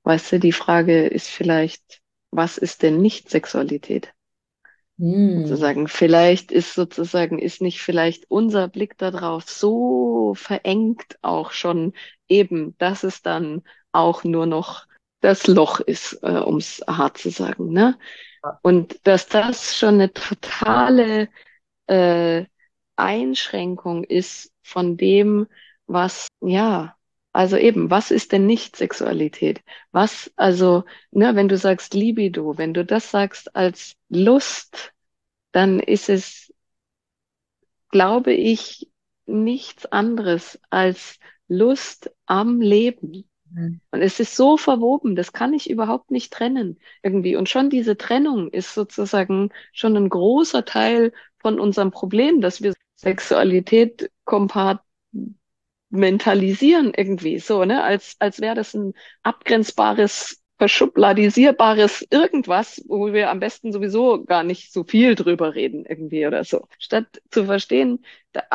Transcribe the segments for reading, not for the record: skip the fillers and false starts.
Weißt du, die Frage ist vielleicht, was ist denn nicht Sexualität? Hm. Sozusagen, vielleicht ist sozusagen, ist nicht vielleicht unser Blick darauf so verengt auch schon eben, dass es dann auch nur noch das Loch ist, um es hart zu sagen, ne? Und dass das schon eine totale äh, Einschränkung ist von dem, was, ja, also eben, was ist denn nicht Sexualität? Was, also, ne, wenn du sagst Libido, wenn du das sagst als Lust, dann ist es, glaube ich, nichts anderes als Lust am Leben. Und es ist so verwoben, das kann ich überhaupt nicht trennen irgendwie. Und schon diese Trennung ist sozusagen schon ein großer Teil von unserem Problem, dass wir Sexualität kompartmentalisieren irgendwie so, ne? Als wäre das ein abgrenzbares, verschubladisierbares irgendwas, wo wir am besten sowieso gar nicht so viel drüber reden irgendwie oder so. Statt zu verstehen,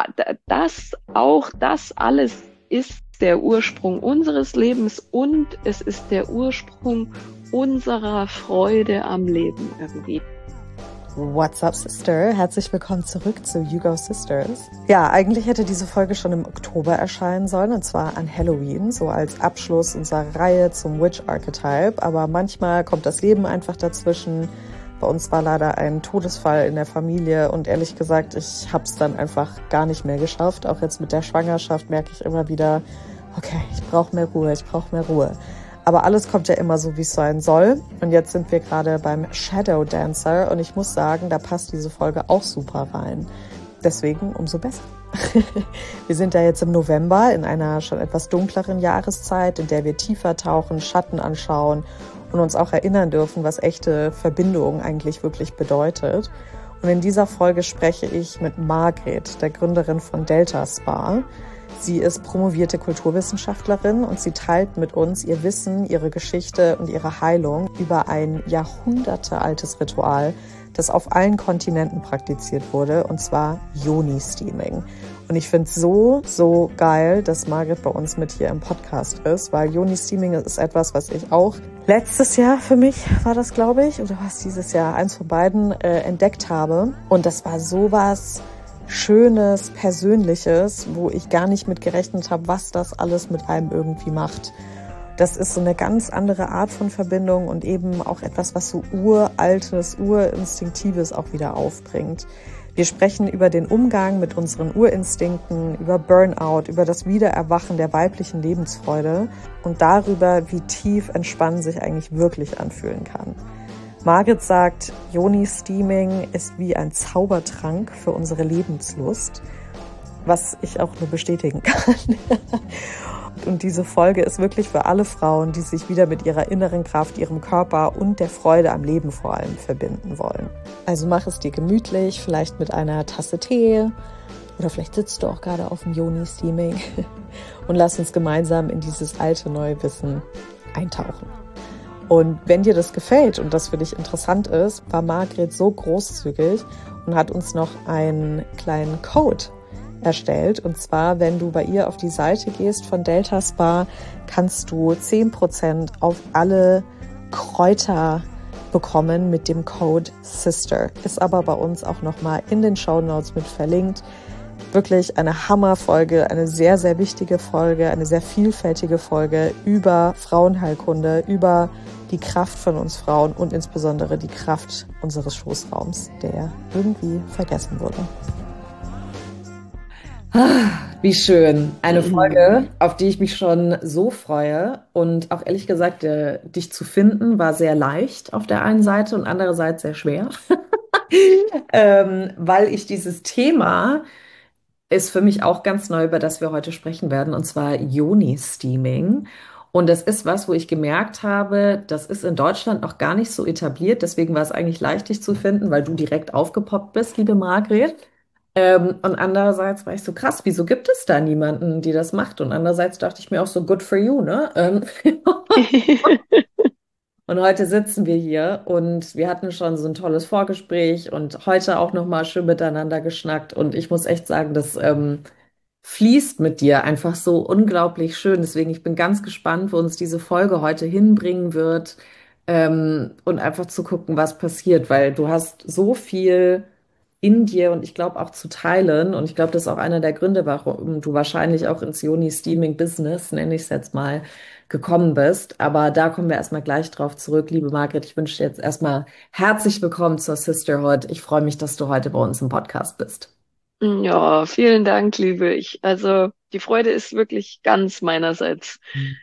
dass auch das alles ist der Ursprung unseres Lebens und es ist der Ursprung unserer Freude am Leben irgendwie. What's up, Sister? Herzlich willkommen zurück zu You Go Sisters. Ja, eigentlich hätte diese Folge schon im Oktober erscheinen sollen, und zwar an Halloween, so als Abschluss unserer Reihe zum Witch Archetype. Aber manchmal kommt das Leben einfach dazwischen. Bei uns war leider ein Todesfall in der Familie und ehrlich gesagt, ich habe es dann einfach gar nicht mehr geschafft. Auch jetzt mit der Schwangerschaft merke ich immer wieder, okay, ich brauche mehr Ruhe, ich brauche mehr Ruhe. Aber alles kommt ja immer so, wie es sein soll. Und jetzt sind wir gerade beim Shadow Dancer und ich muss sagen, da passt diese Folge auch super rein. Deswegen umso besser. Wir sind ja jetzt im November in einer schon etwas dunkleren Jahreszeit, in der wir tiefer tauchen, Schatten anschauen und uns auch erinnern dürfen, was echte Verbindung eigentlich wirklich bedeutet. Und in dieser Folge spreche ich mit Margret, der Gründerin von Delta Spa. Sie ist promovierte Kulturwissenschaftlerin und sie teilt mit uns ihr Wissen, ihre Geschichte und ihre Heilung über ein jahrhundertealtes Ritual, das auf allen Kontinenten praktiziert wurde, und zwar Yoni-Steaming. Und ich finde es so geil, dass Margret bei uns mit hier im Podcast ist, weil Yoni-Steaming ist etwas, was ich auch letztes Jahr, für mich war das, glaube ich, oder war es dieses Jahr, eins von beiden, entdeckt habe. Und das war sowas Schönes, Persönliches, wo ich gar nicht mit gerechnet habe, was das alles mit einem irgendwie macht. Das ist so eine ganz andere Art von Verbindung und eben auch etwas, was so uraltes, urinstinktives auch wieder aufbringt. Wir sprechen über den Umgang mit unseren Urinstinkten, über Burnout, über das Wiedererwachen der weiblichen Lebensfreude und darüber, wie tief Entspannen sich eigentlich wirklich anfühlen kann. Margret sagt, Yoni-Steaming ist wie ein Zaubertrank für unsere Lebenslust, was ich auch nur bestätigen kann. Und diese Folge ist wirklich für alle Frauen, die sich wieder mit ihrer inneren Kraft, ihrem Körper und der Freude am Leben vor allem verbinden wollen. Also mach es dir gemütlich, vielleicht mit einer Tasse Tee oder vielleicht sitzt du auch gerade auf dem Yoni-Steaming und lass uns gemeinsam in dieses alte neue Wissen eintauchen. Und wenn dir das gefällt und das für dich interessant ist, war Margret so großzügig und hat uns noch einen kleinen Code erstellt. Und zwar, wenn du bei ihr auf die Seite gehst von Delta Spa, kannst du 10% auf alle Kräuter bekommen mit dem Code SISTER. Ist aber bei uns auch nochmal in den Shownotes mit verlinkt. Wirklich eine Hammerfolge, eine sehr, sehr wichtige Folge, eine sehr vielfältige Folge über Frauenheilkunde, über die Kraft von uns Frauen und insbesondere die Kraft unseres Schoßraums, der irgendwie vergessen wurde. Wie schön. Eine Folge, auf die ich mich schon so freue. Und auch ehrlich gesagt, dich zu finden, war sehr leicht auf der einen Seite und andererseits sehr schwer, weil ich dieses Thema ist für mich auch ganz neu, über das wir heute sprechen werden, und zwar Yoni-Steaming. Und das ist was, wo ich gemerkt habe, das ist in Deutschland noch gar nicht so etabliert. Deswegen war es eigentlich leicht, dich zu finden, weil du direkt aufgepoppt bist, liebe Margret. Und andererseits war ich so krass, wieso gibt es da niemanden, die das macht? Und andererseits dachte ich mir auch so, good for you, ne? Und heute sitzen wir hier und wir hatten schon so ein tolles Vorgespräch und heute auch nochmal schön miteinander geschnackt. Und ich muss echt sagen, dass fließt mit dir einfach so unglaublich schön. Deswegen, ich bin ganz gespannt, wo uns diese Folge heute hinbringen wird, und einfach zu gucken, was passiert, weil du hast so viel in dir und ich glaube auch zu teilen. Und ich glaube, das ist auch einer der Gründe, warum du wahrscheinlich auch ins Yoni Steaming Business, nenne ich es jetzt mal, gekommen bist. Aber da kommen wir erstmal gleich drauf zurück. Liebe Margret, ich wünsche dir jetzt erstmal herzlich willkommen zur Sisterhood. Ich freue mich, dass du heute bei uns im Podcast bist. Ja, vielen Dank, liebe ich. Also die Freude ist wirklich ganz meinerseits.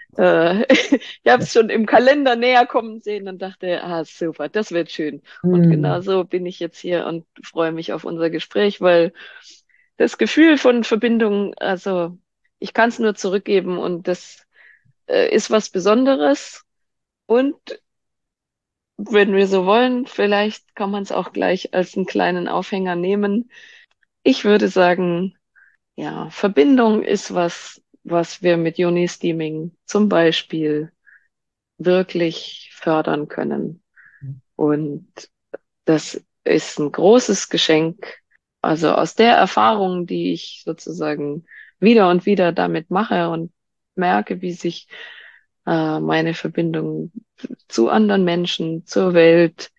Ich habe es schon im Kalender näher kommen sehen und dachte, ah, super, das wird schön. Und Hm. genau so bin ich jetzt hier und freue mich auf unser Gespräch, weil das Gefühl von Verbindung, also ich kann es nur zurückgeben und das ist was Besonderes. Und wenn wir so wollen, vielleicht kann man es auch gleich als einen kleinen Aufhänger nehmen. Ich würde sagen, ja, Verbindung ist was, was wir mit Uni Steaming zum Beispiel wirklich fördern können. Und das ist ein großes Geschenk. Also aus der Erfahrung, die ich sozusagen wieder und wieder damit mache und merke, wie sich meine Verbindung zu anderen Menschen, zur Welt,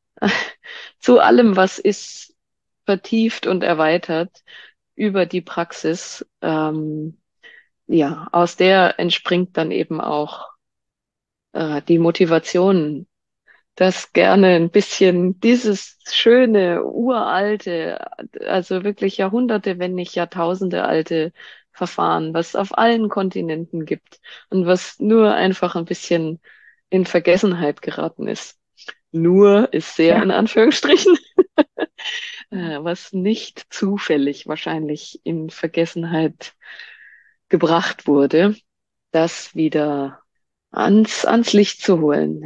zu allem, was ist, vertieft und erweitert über die Praxis. Ja, aus der entspringt dann eben auch die Motivation, dass gerne ein bisschen dieses schöne, uralte, also wirklich Jahrhunderte, wenn nicht Jahrtausende alte Verfahren, was auf allen Kontinenten gibt und was nur einfach ein bisschen in Vergessenheit geraten ist. Nur ist sehr Ja, in Anführungsstrichen, was nicht zufällig wahrscheinlich in Vergessenheit gebracht wurde, das wieder ans Licht zu holen,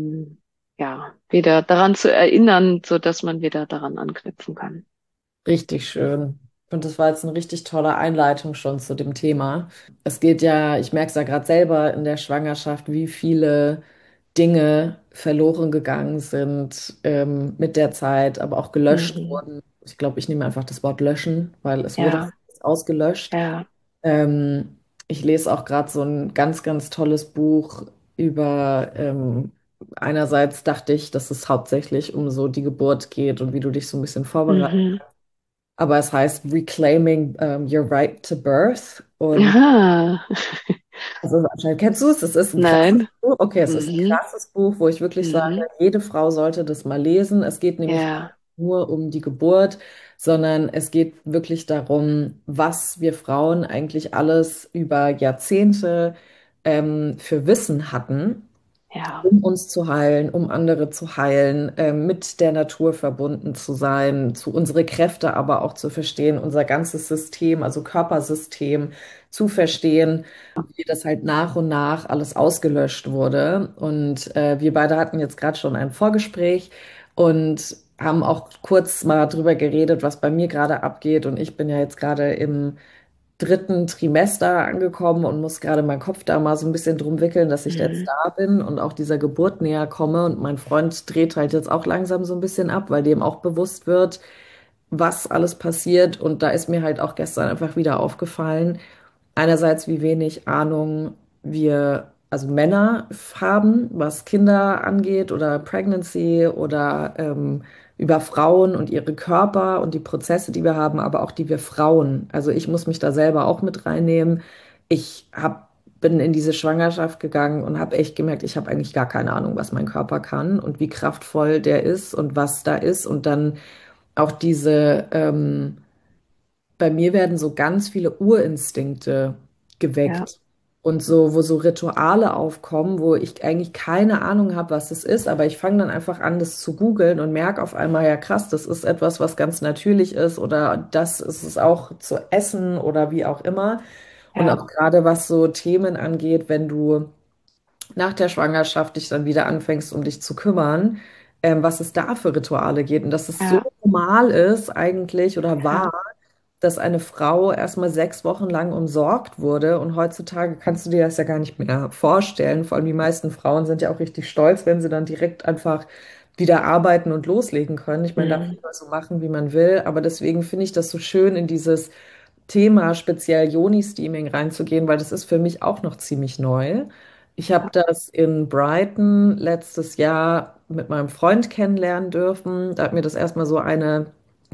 ja, wieder daran zu erinnern, so dass man wieder daran anknüpfen kann. richtig schön. Und das war jetzt eine richtig tolle Einleitung schon zu dem Thema. Es geht ja, ich merke es ja gerade selber in der Schwangerschaft, wie viele Dinge verloren gegangen sind, mit der Zeit, aber auch gelöscht Mhm. wurden. Ich glaube, ich nehme einfach das Wort löschen, weil es wurde Ja, ausgelöscht. ja. Ich lese auch gerade so ein ganz, ganz tolles Buch über, einerseits dachte ich, dass es hauptsächlich um so die Geburt geht und wie du dich so ein bisschen vorbereitest. Mhm. Aber es heißt Reclaiming, Your Right to Birth. Und Aha. also anscheinend kennst du es, es ist ein krasses Nein. Buch. Okay, es ist ein Mhm. krasses Buch, wo ich wirklich sage, Mhm. jede Frau sollte das mal lesen. Es geht nämlich gar Ja, nicht nur um die Geburt, sondern es geht wirklich darum, was wir Frauen eigentlich alles über Jahrzehnte für Wissen hatten, ja, um uns zu heilen, um andere zu heilen, mit der Natur verbunden zu sein, zu unsere Kräfte aber auch zu verstehen, unser ganzes System, also Körpersystem zu verstehen, wie das halt nach und nach alles ausgelöscht wurde. Und wir beide hatten jetzt gerade schon ein Vorgespräch und haben auch kurz mal drüber geredet, was bei mir gerade abgeht. Und ich bin ja jetzt gerade im dritten Trimester angekommen und muss gerade meinen Kopf da mal so ein bisschen drum wickeln, dass ich jetzt mhm. da bin und auch dieser Geburt näher komme. Und mein Freund dreht halt jetzt auch langsam so ein bisschen ab, weil dem auch bewusst wird, was alles passiert. Und da ist mir halt auch gestern einfach wieder aufgefallen, einerseits, wie wenig Ahnung wir, also Männer, haben, was Kinder angeht oder Pregnancy oder über Frauen und ihre Körper und die Prozesse, die wir haben, aber auch die wir Frauen. Also ich muss mich da selber auch mit reinnehmen. Bin in diese Schwangerschaft gegangen und habe echt gemerkt, ich habe eigentlich gar keine Ahnung, was mein Körper kann und wie kraftvoll der ist und was da ist. Und dann auch bei mir werden so ganz viele Urinstinkte Ja, geweckt und so, wo so Rituale aufkommen, wo ich eigentlich keine Ahnung habe, was es ist, aber ich fange dann einfach an, das zu googeln und merke auf einmal, ja krass, das ist etwas, was ganz natürlich ist oder das ist es auch zu essen oder wie auch immer. Und ja, auch gerade was so Themen angeht, wenn du nach der Schwangerschaft dich dann wieder anfängst, um dich zu kümmern, was es da für Rituale gibt und dass es so ja, normal ist eigentlich oder war, ja. dass eine Frau erstmal 6 Wochen lang umsorgt wurde. Und heutzutage kannst du dir das ja gar nicht mehr vorstellen. Vor allem die meisten Frauen sind ja auch richtig stolz, wenn sie dann direkt einfach wieder arbeiten und loslegen können. Ich meine, darf Mhm. jeder so machen, wie man will. Aber deswegen finde ich das so schön, in dieses Thema speziell Yoni-Steaming reinzugehen, weil das ist für mich auch noch ziemlich neu. Ich habe das in Brighton letztes Jahr mit meinem Freund kennenlernen dürfen. Da hat mir das erstmal so eine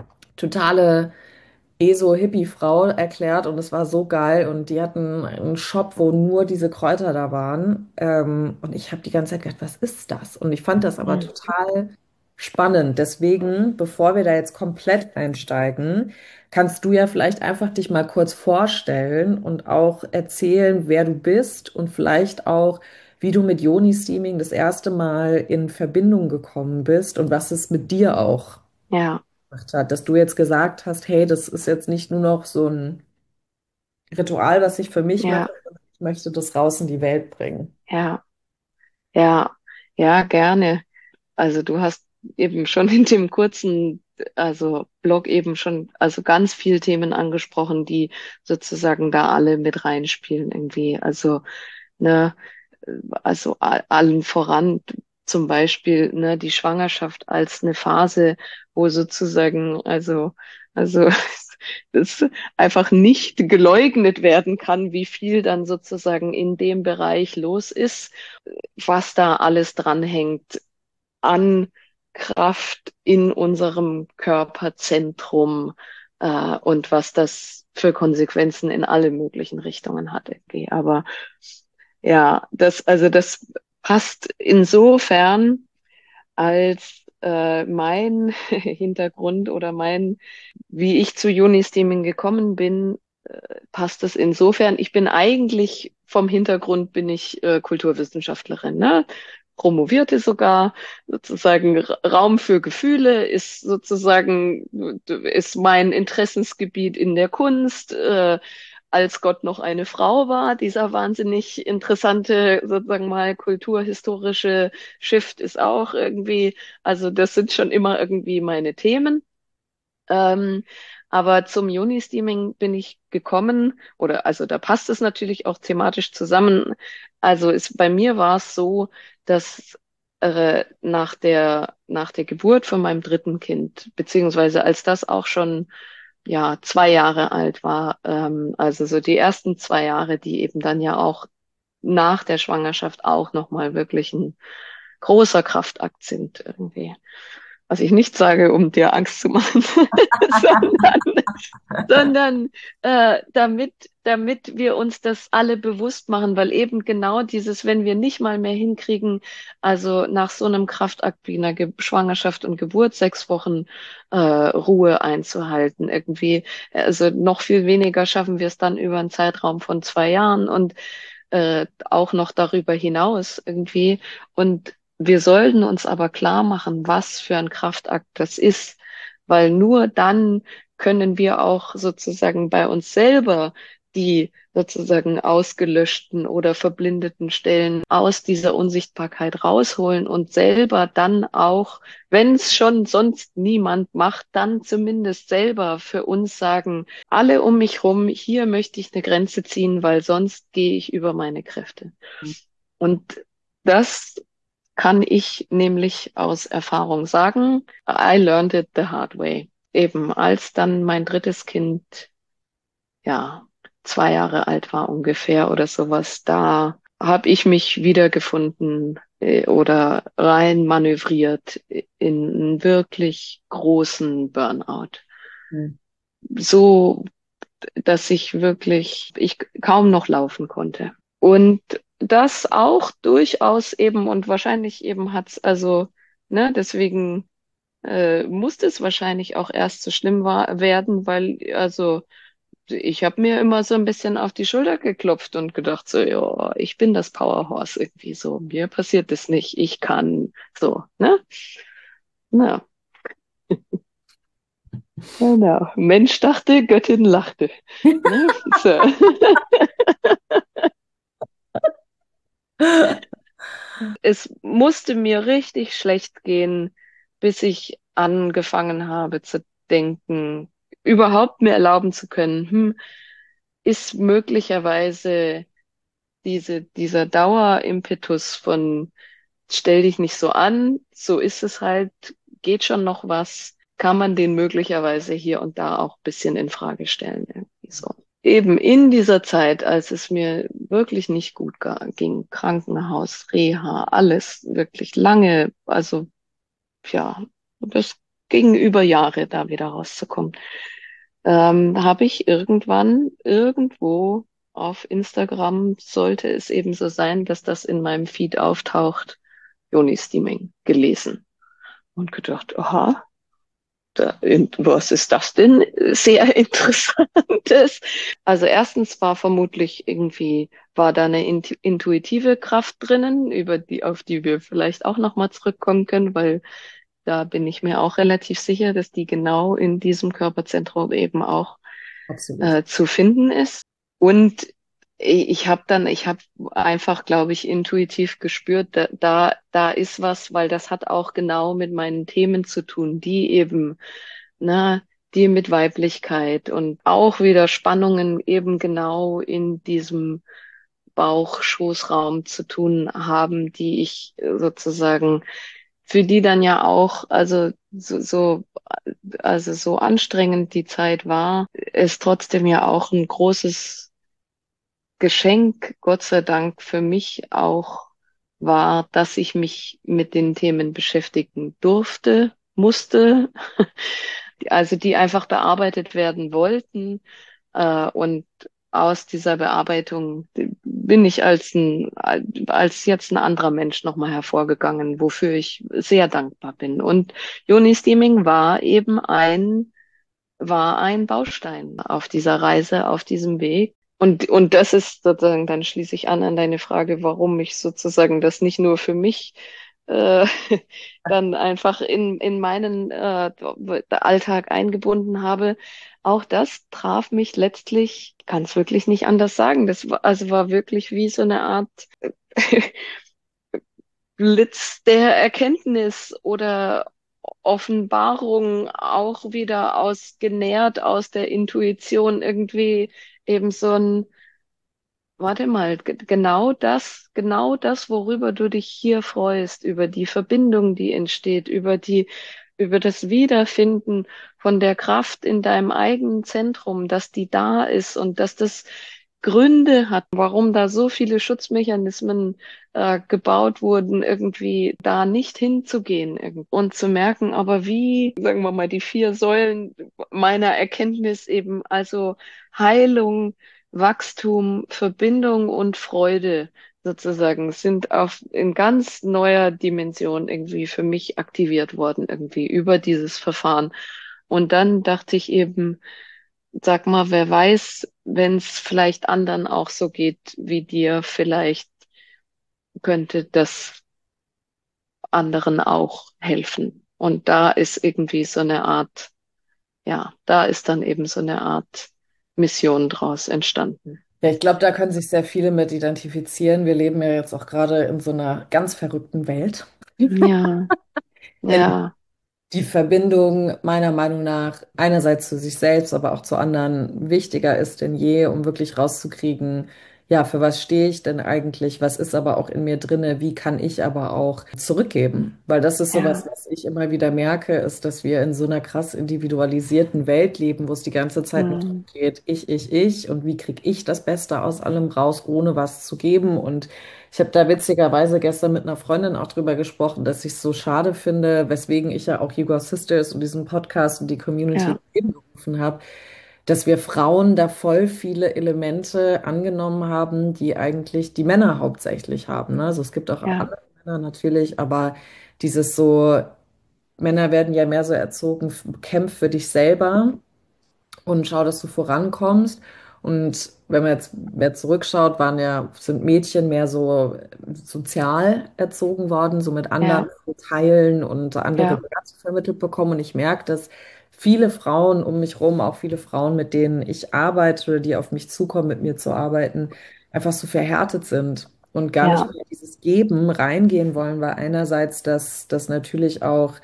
totale ESO-Hippie-Frau erklärt und es war so geil und die hatten einen Shop, wo nur diese Kräuter da waren und ich habe die ganze Zeit gedacht, was ist das? Und ich fand das aber Mhm. total spannend. Deswegen, bevor wir da jetzt komplett einsteigen, kannst du ja vielleicht einfach dich mal kurz vorstellen und auch erzählen, wer du bist und vielleicht auch, wie du mit Yoni-Steaming das erste Mal in Verbindung gekommen bist und was es mit dir auch Ja, gemacht hat, dass du jetzt gesagt hast, hey, das ist jetzt nicht nur noch so ein Ritual, was ich für mich mache, ja, sondern ich möchte das raus in die Welt bringen. ja, ja, ja, gerne. Also du hast eben schon in dem kurzen, also Blog eben schon, also ganz viel Themen angesprochen, die sozusagen da alle mit reinspielen irgendwie. Also, ne, also allen voran zum Beispiel, ne, die Schwangerschaft als eine Phase, wo sozusagen, also das einfach nicht geleugnet werden kann, wie viel dann sozusagen in dem Bereich los ist, was da alles dranhängt an Kraft in unserem Körperzentrum und was das für Konsequenzen in alle möglichen Richtungen hat. Okay. Aber ja, das passt insofern, als mein Hintergrund oder wie ich zu Uni-Steaming gekommen bin, passt es insofern. Ich bin eigentlich vom Hintergrund bin ich Kulturwissenschaftlerin, ne? Promovierte sogar, sozusagen Raum für Gefühle ist sozusagen, ist mein Interessensgebiet in der Kunst. Als Gott noch eine Frau war, dieser wahnsinnig interessante, sozusagen mal kulturhistorische Shift ist auch irgendwie, also das sind schon immer irgendwie meine Themen. Ähm, aber zum Juni-Steaming bin ich gekommen, oder also da passt es natürlich auch thematisch zusammen. Also bei mir war es so, dass nach der Geburt von meinem dritten Kind, beziehungsweise als das auch schon ja 2 Jahre alt war, also so die ersten 2 Jahre, die eben dann ja auch nach der Schwangerschaft auch nochmal wirklich ein großer Kraftakt sind irgendwie. Was ich nicht sage, um dir Angst zu machen, sondern, damit wir uns das alle bewusst machen, weil eben genau dieses, wenn wir nicht mal mehr hinkriegen, also nach so einem Kraftakt wie einer Schwangerschaft und Geburt 6 Wochen Ruhe einzuhalten, irgendwie, also noch viel weniger schaffen wir es dann über einen Zeitraum von 2 Jahren und auch noch darüber hinaus irgendwie. Und wir sollten uns aber klar machen, was für ein Kraftakt das ist, weil nur dann können wir auch sozusagen bei uns selber die sozusagen ausgelöschten oder verblindeten Stellen aus dieser Unsichtbarkeit rausholen und selber dann auch, wenn es schon sonst niemand macht, dann zumindest selber für uns sagen, alle um mich rum, hier möchte ich eine Grenze ziehen, weil sonst gehe ich über meine Kräfte. Und das kann ich nämlich aus Erfahrung sagen. I learned it the hard way. Eben als dann mein drittes Kind, ja, 2 Jahre alt war ungefähr oder sowas, da habe ich mich wiedergefunden oder rein manövriert in einen wirklich großen Burnout. Hm. So, dass ich kaum noch laufen konnte. Und das auch durchaus eben, und wahrscheinlich eben hat's also, ne, deswegen musste es wahrscheinlich auch erst so schlimm werden, weil, also, ich habe mir immer so ein bisschen auf die Schulter geklopft und gedacht, so, ja, ich bin das Powerhorse irgendwie so. Mir passiert das nicht. Ich kann so, ne? Na, genau. Mensch dachte, Göttin lachte. Ne? So. Es musste mir richtig schlecht gehen, bis ich angefangen habe zu denken, überhaupt mir erlauben zu können, ist möglicherweise dieser Dauerimpetus von stell dich nicht so an, so ist es halt, geht schon noch was, kann man den möglicherweise hier und da auch ein bisschen in Frage stellen. Irgendwie So. Eben in dieser Zeit, als es mir wirklich nicht gut ging, Krankenhaus, Reha, alles wirklich lange, also ja, das ging über Jahre, da wieder rauszukommen, habe ich irgendwann irgendwo auf Instagram, sollte es eben so sein, dass das in meinem Feed auftaucht, Joni Steaming gelesen und gedacht, aha, was ist das denn sehr Interessantes? Also erstens war vermutlich irgendwie, war da eine intuitive Kraft drinnen, auf die wir vielleicht auch nochmal zurückkommen können, weil da bin ich mir auch relativ sicher, dass die genau in diesem Körperzentrum eben auch Absolut. zu finden ist. Und ich habe einfach, glaube ich, intuitiv gespürt, da ist was, weil das hat auch genau mit meinen Themen zu tun, die eben, ne, die mit Weiblichkeit und auch wieder Spannungen eben genau in diesem Bauch-Schoßraum zu tun haben, die ich sozusagen, für die dann ja auch, also so anstrengend die Zeit war, es trotzdem ja auch ein großes Geschenk, Gott sei Dank, für mich auch war, dass ich mich mit den Themen beschäftigen durfte, musste, also die einfach bearbeitet werden wollten. Und aus dieser Bearbeitung bin ich als jetzt ein anderer Mensch nochmal hervorgegangen, wofür ich sehr dankbar bin. Und Joni Steaming war ein Baustein auf dieser Reise, auf diesem Weg. Und das ist sozusagen, dann schließe ich an deine Frage, warum ich sozusagen das nicht nur für mich äh, dann einfach in meinen Alltag eingebunden habe. Auch das traf mich letztlich, ich kann es wirklich nicht anders sagen. War wirklich wie so eine Art Blitz der Erkenntnis oder Offenbarung, auch wieder genährt aus der Intuition, irgendwie eben so ein, warte mal, genau das, worüber du dich hier freust, über die Verbindung, die entsteht, über das Wiederfinden von der Kraft in deinem eigenen Zentrum, dass die da ist und dass das Gründe hat, warum da so viele Schutzmechanismen gebaut wurden, irgendwie da nicht hinzugehen und zu merken, aber wie, sagen wir mal, die vier Säulen meiner Erkenntnis eben, also Heilung, Wachstum, Verbindung und Freude sozusagen sind in ganz neuer Dimension irgendwie für mich aktiviert worden, irgendwie über dieses Verfahren. Und dann dachte ich eben, sag mal, wer weiß, wenn es vielleicht anderen auch so geht wie dir, vielleicht könnte das anderen auch helfen. Und da ist irgendwie so eine Art, ja, da ist dann eben so eine Art Mission draus entstanden. Ja, ich glaube, da können sich sehr viele mit identifizieren. Wir leben ja jetzt auch gerade in so einer ganz verrückten Welt, Ja, in ja, die Verbindung meiner Meinung nach einerseits zu sich selbst, aber auch zu anderen wichtiger ist denn je, um wirklich rauszukriegen, ja, für was stehe ich denn eigentlich? Was ist aber auch in mir drinne? Wie kann ich aber auch zurückgeben? Weil das ist sowas, ja, was ich immer wieder merke, ist, dass wir in so einer krass individualisierten Welt leben, wo es die ganze Zeit nur darum hm, geht, ich und wie kriege ich das Beste aus allem raus, ohne was zu geben. Und ich habe da witzigerweise gestern mit einer Freundin auch drüber gesprochen, dass ich es so schade finde, weswegen ich ja auch Hugo Sisters und diesen Podcast und die Community ins ja, Leben gerufen habe, dass wir Frauen da voll viele Elemente angenommen haben, die eigentlich die Männer hauptsächlich haben. Ne? Also es gibt auch ja, andere Männer natürlich, aber dieses so, Männer werden ja mehr so erzogen, kämpf für dich selber und schau, dass du vorankommst. Und wenn man jetzt mehr zurückschaut, sind Mädchen mehr so sozial erzogen worden, so mit anderen ja, zu teilen und andere ja, Werte vermittelt bekommen. Und ich merke, dass viele Frauen um mich rum, auch viele Frauen, mit denen ich arbeite oder die auf mich zukommen, mit mir zu arbeiten, einfach so verhärtet sind und gar nicht ja, mehr in dieses Geben reingehen wollen, weil einerseits das natürlich auch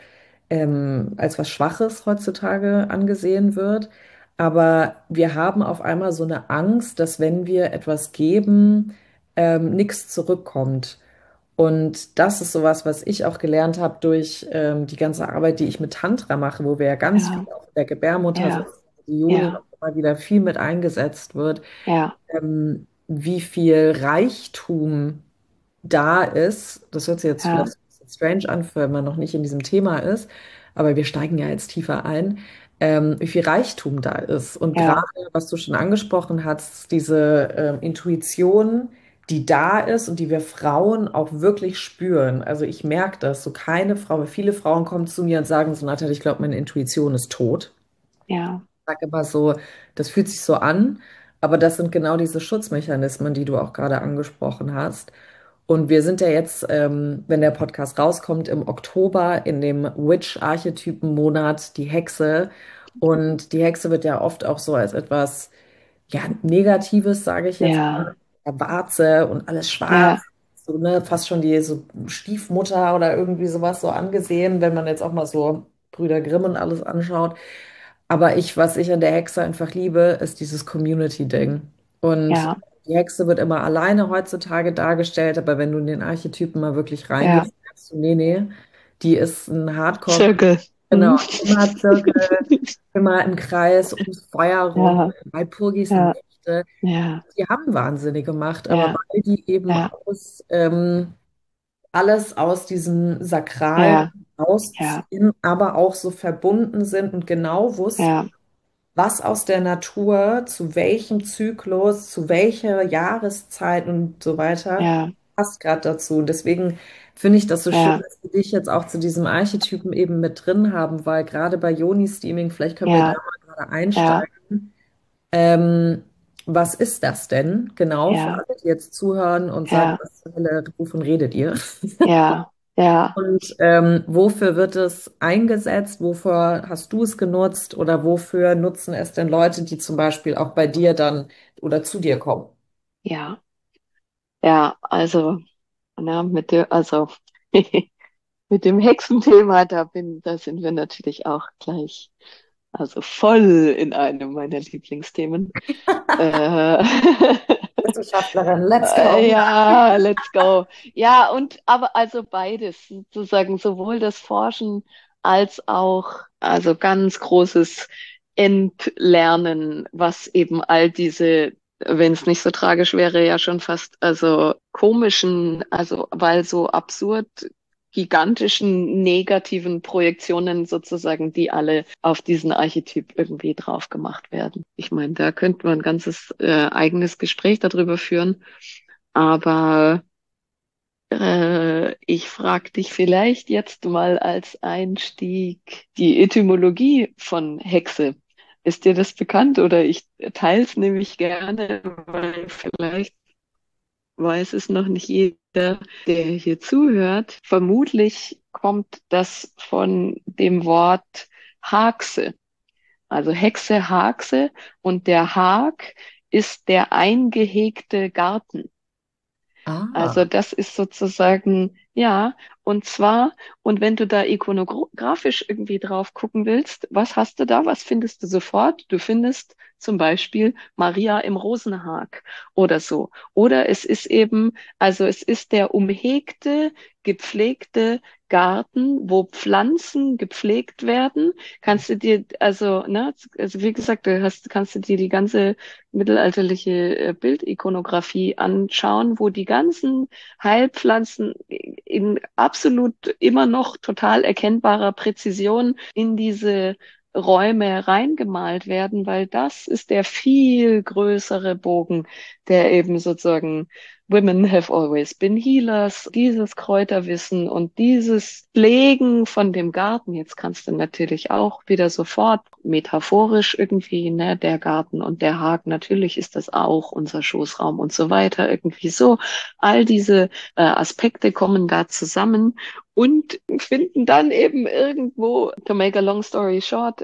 als was Schwaches heutzutage angesehen wird. Aber wir haben auf einmal so eine Angst, dass wenn wir etwas geben, nichts zurückkommt. Und das ist sowas, was ich auch gelernt habe durch die ganze Arbeit, die ich mit Tantra mache, wo wir ja ganz viel ja, auch in der Gebärmutter ja, sitzen, die Yoni ja, immer wieder viel mit eingesetzt wird, ja, wie viel Reichtum da ist. Das hört sich jetzt ja, vielleicht ein bisschen strange an, weil man noch nicht in diesem Thema ist, aber wir steigen ja jetzt tiefer ein, wie viel Reichtum da ist. Und gerade, ja, was du schon angesprochen hast, diese Intuition, die da ist und die wir Frauen auch wirklich spüren. Also ich merke das, so keine Frau, weil viele Frauen kommen zu mir und sagen so, Natalie, ich glaube, meine Intuition ist tot. ja, Sag immer so, das fühlt sich so an, aber das sind genau diese Schutzmechanismen, die du auch gerade angesprochen hast. Und wir sind ja jetzt, wenn der Podcast rauskommt, im Oktober in dem Witch-Archetypen-Monat, die Hexe. Und die Hexe wird ja oft auch so als etwas, ja, Negatives, sage ich jetzt ja, mal, ja, Warze und alles ja, schwarz, so, ne, fast schon die so Stiefmutter oder irgendwie sowas so angesehen, wenn man jetzt auch mal so Brüder Grimm und alles anschaut. Aber was ich an der Hexe einfach liebe, ist dieses Community-Ding. Und ja, die Hexe wird immer alleine heutzutage dargestellt, aber wenn du in den Archetypen mal wirklich ja. reingehst, merkst du, nee, nee, die ist ein Hardcore, Zirkel. genau, Hm? immer Zirkel, immer im Kreis, ums Feuer rum, Ja, Walpurgis und ja, Mächte. ja, Die haben Wahnsinnig gemacht, aber ja, weil die eben ja, alles aus diesem Sakralen ja, ja, rausziehen, aber auch so verbunden sind und genau wussten, ja, was aus der Natur, zu welchem Zyklus, zu welcher Jahreszeit und so weiter ja, passt gerade dazu. Und deswegen finde ich das so schön, ja, dass wir dich jetzt auch zu diesem Archetypen eben mit drin haben, weil gerade bei Yoni-Steaming, vielleicht können wir da ja, mal gerade ja, einsteigen. Ähm, Was ist das denn genau für ja, alle, die jetzt zuhören und sagen, ja, was zur Hölle, wovon redet ihr? ja, ja, Und wofür wird es eingesetzt? Wofür hast du es genutzt? Oder wofür nutzen es denn Leute, die zum Beispiel auch bei dir dann oder zu dir kommen? ja, ja, also, na, also, mit dem Hexenthema, da sind wir natürlich auch gleich, also voll in einem meiner Lieblingsthemen. Äh, Wissenschaftlerin, let's go. Ja, let's go. Ja, und aber also beides, sozusagen sowohl das Forschen als auch also ganz großes Entlernen, was eben all diese, wenn es nicht so tragisch wäre, ja schon fast also komischen, also weil so absurd gigantischen negativen Projektionen sozusagen, die alle auf diesen Archetyp irgendwie drauf gemacht werden. Ich meine, da könnte man ein ganzes eigenes Gespräch darüber führen, aber ich frage dich vielleicht jetzt mal als Einstieg die Etymologie von Hexe. Ist dir das bekannt oder ich teile es nämlich gerne, weil vielleicht weiß es noch nicht jeder, der hier zuhört. Vermutlich kommt das von dem Wort Haxe, also Hexe, Haxe, und der Hag ist der eingehegte Garten. Also Ah, das ist sozusagen, ja, und zwar, und wenn du da ikonografisch irgendwie drauf gucken willst, was hast du da? Was findest du sofort? Du findest zum Beispiel Maria im Rosenhag oder so. Oder es ist eben, also es ist der umhegte, gepflegte Garten, wo Pflanzen gepflegt werden. Kannst du dir, also, ne, also wie gesagt, kannst du dir die ganze mittelalterliche Bildikonografie anschauen, wo die ganzen Heilpflanzen in absolut immer noch total erkennbarer Präzision in diese Räume reingemalt werden, weil das ist der viel größere Bogen, der eben sozusagen Women have always been healers, dieses Kräuterwissen und dieses Pflegen von dem Garten. Jetzt kannst du natürlich auch wieder sofort metaphorisch irgendwie, ne, der Garten und der Haken, natürlich ist das auch unser Schoßraum und so weiter, irgendwie so. All diese Aspekte kommen da zusammen und finden dann eben irgendwo, to make a long story short,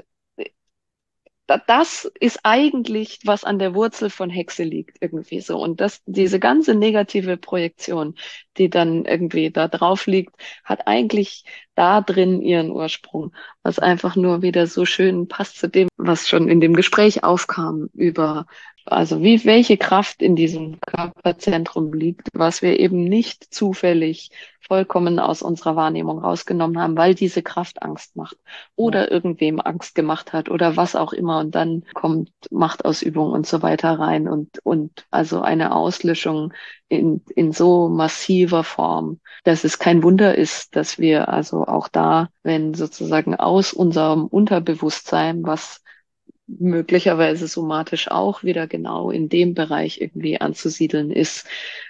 das ist eigentlich, was an der Wurzel von Hexe liegt, irgendwie so. Und diese ganze negative Projektion, die dann irgendwie da drauf liegt, hat eigentlich da drin ihren Ursprung, was einfach nur wieder so schön passt zu dem, was schon in dem Gespräch aufkam über, also welche Kraft in diesem Körperzentrum liegt, was wir eben nicht zufällig vollkommen aus unserer Wahrnehmung rausgenommen haben, weil diese Kraft Angst macht Ja. oder irgendwem Angst gemacht hat oder was auch immer. Und dann kommt Machtausübung und so weiter rein und also eine Auslöschung in so massiver Form, dass es kein Wunder ist, dass wir also auch da, wenn sozusagen aus unserem Unterbewusstsein, was möglicherweise somatisch auch wieder genau in dem Bereich irgendwie anzusiedeln ist,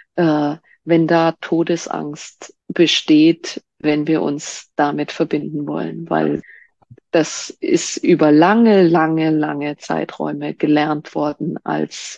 wenn da Todesangst besteht, wenn wir uns damit verbinden wollen, weil das ist über lange, lange, lange Zeiträume gelernt worden als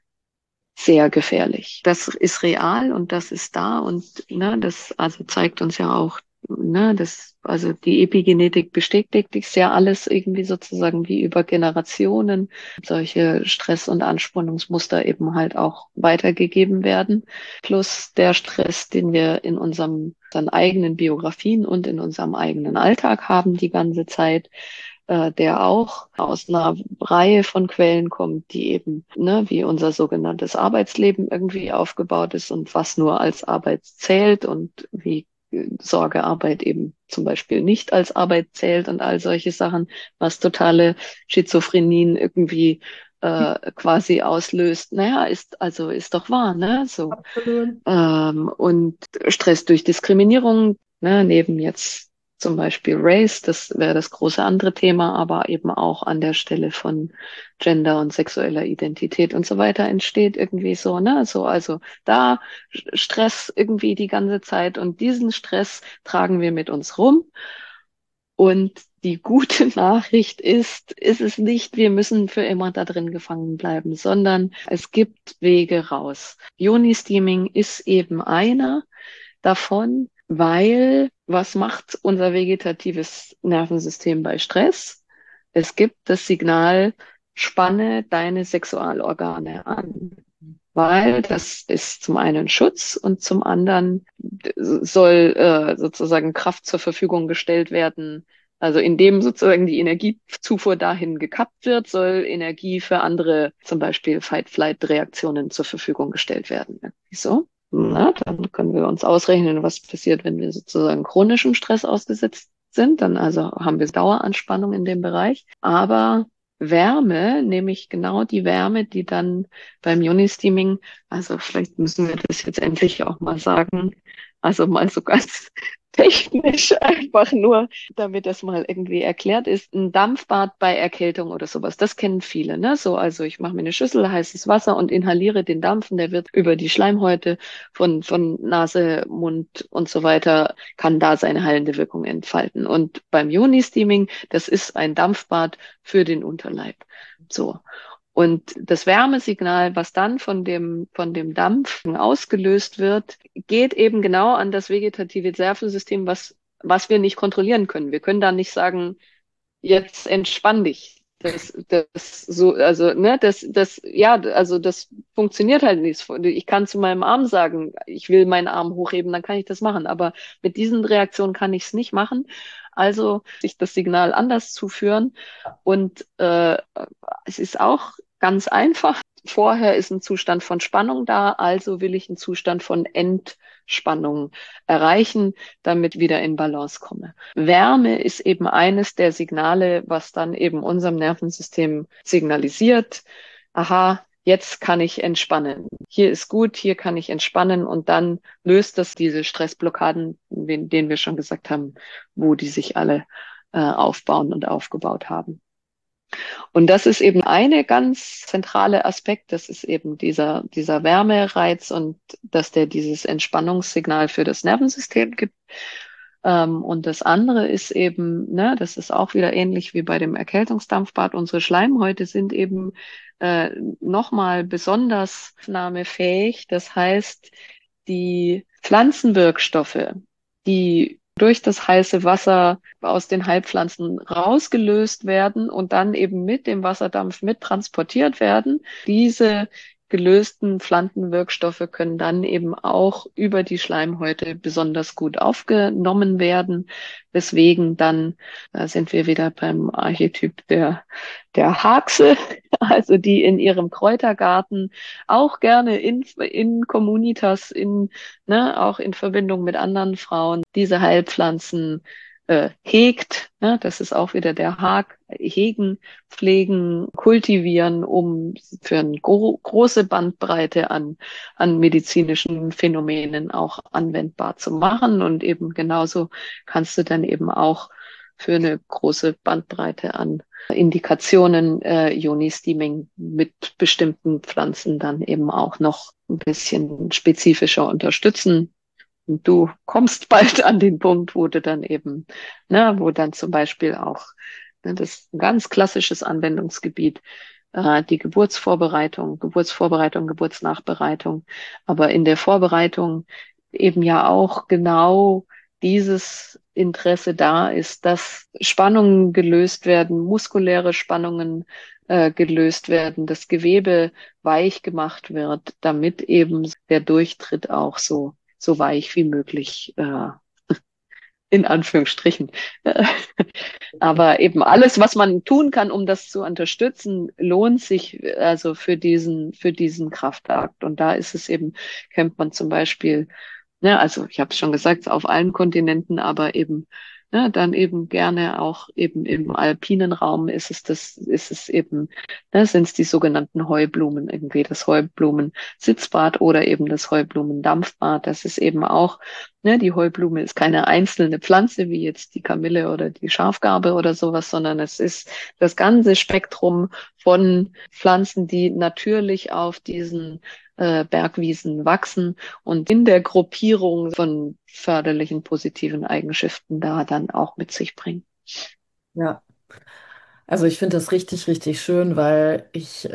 sehr gefährlich. Das ist real und das ist da und ne, das also zeigt uns ja auch, ne, das also die Epigenetik bestätigt ist ja alles irgendwie sozusagen wie über Generationen solche Stress- und Anspannungsmuster eben halt auch weitergegeben werden. Plus der Stress, den wir in unseren eigenen Biografien und in unserem eigenen Alltag haben die ganze Zeit, der auch aus einer Reihe von Quellen kommt, die eben, ne, wie unser sogenanntes Arbeitsleben irgendwie aufgebaut ist und was nur als Arbeit zählt und wie Sorgearbeit eben zum Beispiel nicht als Arbeit zählt und all solche Sachen, was totale Schizophrenien irgendwie quasi auslöst. Naja, ist doch wahr, ne? So. Absolut. Und Stress durch Diskriminierung, ne, neben jetzt zum Beispiel Race, das wäre das große andere Thema, aber eben auch an der Stelle von Gender und sexueller Identität und so weiter entsteht irgendwie so, ne, so, also da Stress irgendwie die ganze Zeit und diesen Stress tragen wir mit uns rum. Und die gute Nachricht ist es nicht, wir müssen für immer da drin gefangen bleiben, sondern es gibt Wege raus. Yoni-Steaming ist eben einer davon, weil was macht unser vegetatives Nervensystem bei Stress? Es gibt das Signal, spanne deine Sexualorgane an. Weil das ist zum einen Schutz und zum anderen soll sozusagen Kraft zur Verfügung gestellt werden. Also indem sozusagen die Energiezufuhr dahin gekappt wird, soll Energie für andere, zum Beispiel Fight-Flight-Reaktionen zur Verfügung gestellt werden. So, na, dann können wir uns ausrechnen, was passiert, wenn wir sozusagen chronischem Stress ausgesetzt sind. Dann also haben wir Daueranspannung in dem Bereich. Aber Wärme, nämlich genau die Wärme, die dann beim Yoni-Steaming, also vielleicht müssen wir das jetzt endlich auch mal sagen, also mal so ganz technisch einfach nur, damit das mal irgendwie erklärt ist, ein Dampfbad bei Erkältung oder sowas, das kennen viele, ne? So, also ich mache mir eine Schüssel heißes Wasser und inhaliere den Dampf und der wird über die Schleimhäute von Nase, Mund und so weiter, kann da seine heilende Wirkung entfalten. Und beim Yoni-Steaming, das ist ein Dampfbad für den Unterleib. So. Und das Wärmesignal, was dann von dem Dampf ausgelöst wird, geht eben genau an das vegetative Nervensystem, was wir nicht kontrollieren können. Wir können da nicht sagen, jetzt entspann dich. Das so, also, ne, ja, also das funktioniert halt nicht. Ich kann zu meinem Arm sagen, ich will meinen Arm hochheben, dann kann ich das machen. Aber mit diesen Reaktionen kann ich es nicht machen. Also sich das Signal anders zuführen. Und es ist auch ganz einfach. Vorher ist ein Zustand von Spannung da, also will ich einen Zustand von Entspannung erreichen, damit wieder in Balance komme. Wärme ist eben eines der Signale, was dann eben unserem Nervensystem signalisiert, aha, jetzt kann ich entspannen. Hier ist gut, hier kann ich entspannen und dann löst das diese Stressblockaden, denen wir schon gesagt haben, wo die sich alle aufbauen und aufgebaut haben. Und das ist eben eine ganz zentrale Aspekt, das ist eben dieser Wärmereiz und dass der dieses Entspannungssignal für das Nervensystem gibt. Und das andere ist eben, ne, das ist auch wieder ähnlich wie bei dem Erkältungsdampfbad. Unsere Schleimhäute sind eben nochmal besonders aufnahmefähig. Das heißt, die Pflanzenwirkstoffe, die durch das heiße Wasser aus den Heilpflanzen rausgelöst werden und dann eben mit dem Wasserdampf mit transportiert werden. Diese gelösten Pflanzenwirkstoffe können dann eben auch über die Schleimhäute besonders gut aufgenommen werden, weswegen dann, da sind wir wieder beim Archetyp der Haxe, also die in ihrem Kräutergarten auch gerne in Communitas, auch in Verbindung mit anderen Frauen, diese Heilpflanzen hegt. Ne? Das ist auch wieder der Hag, hegen, pflegen, kultivieren, um für eine große Bandbreite an medizinischen Phänomenen auch anwendbar zu machen. Und eben genauso kannst du dann eben auch für eine große Bandbreite an Indikationen Ioni-Steaming mit bestimmten Pflanzen dann eben auch noch ein bisschen spezifischer unterstützen. Und du kommst bald an den Punkt, wo du dann eben, wo dann zum Beispiel auch, das ist ein ganz klassisches Anwendungsgebiet, die Geburtsvorbereitung, Geburtsnachbereitung, aber in der Vorbereitung eben ja auch genau dieses Interesse da ist, dass Spannungen gelöst werden, muskuläre Spannungen gelöst werden, das Gewebe weich gemacht wird, damit eben der Durchtritt auch so weich wie möglich, in Anführungsstrichen. Aber eben alles, was man tun kann, um das zu unterstützen, lohnt sich also für diesen Kraftakt. Und da ist es eben, kennt man zum Beispiel, also ich habe es schon gesagt, auf allen Kontinenten, aber eben, dann eben gerne auch eben im alpinen Raum ist es eben, sind es die sogenannten Heublumen, irgendwie das Heublumen-Sitzbad oder eben das Heublumendampfbad. Das ist eben auch, die Heublume ist keine einzelne Pflanze wie jetzt die Kamille oder die Schafgarbe oder sowas, sondern es ist das ganze Spektrum von Pflanzen, die natürlich auf diesen Bergwiesen wachsen und in der Gruppierung von förderlichen positiven Eigenschaften da dann auch mit sich bringen. Ja, also ich finde das richtig, richtig schön, weil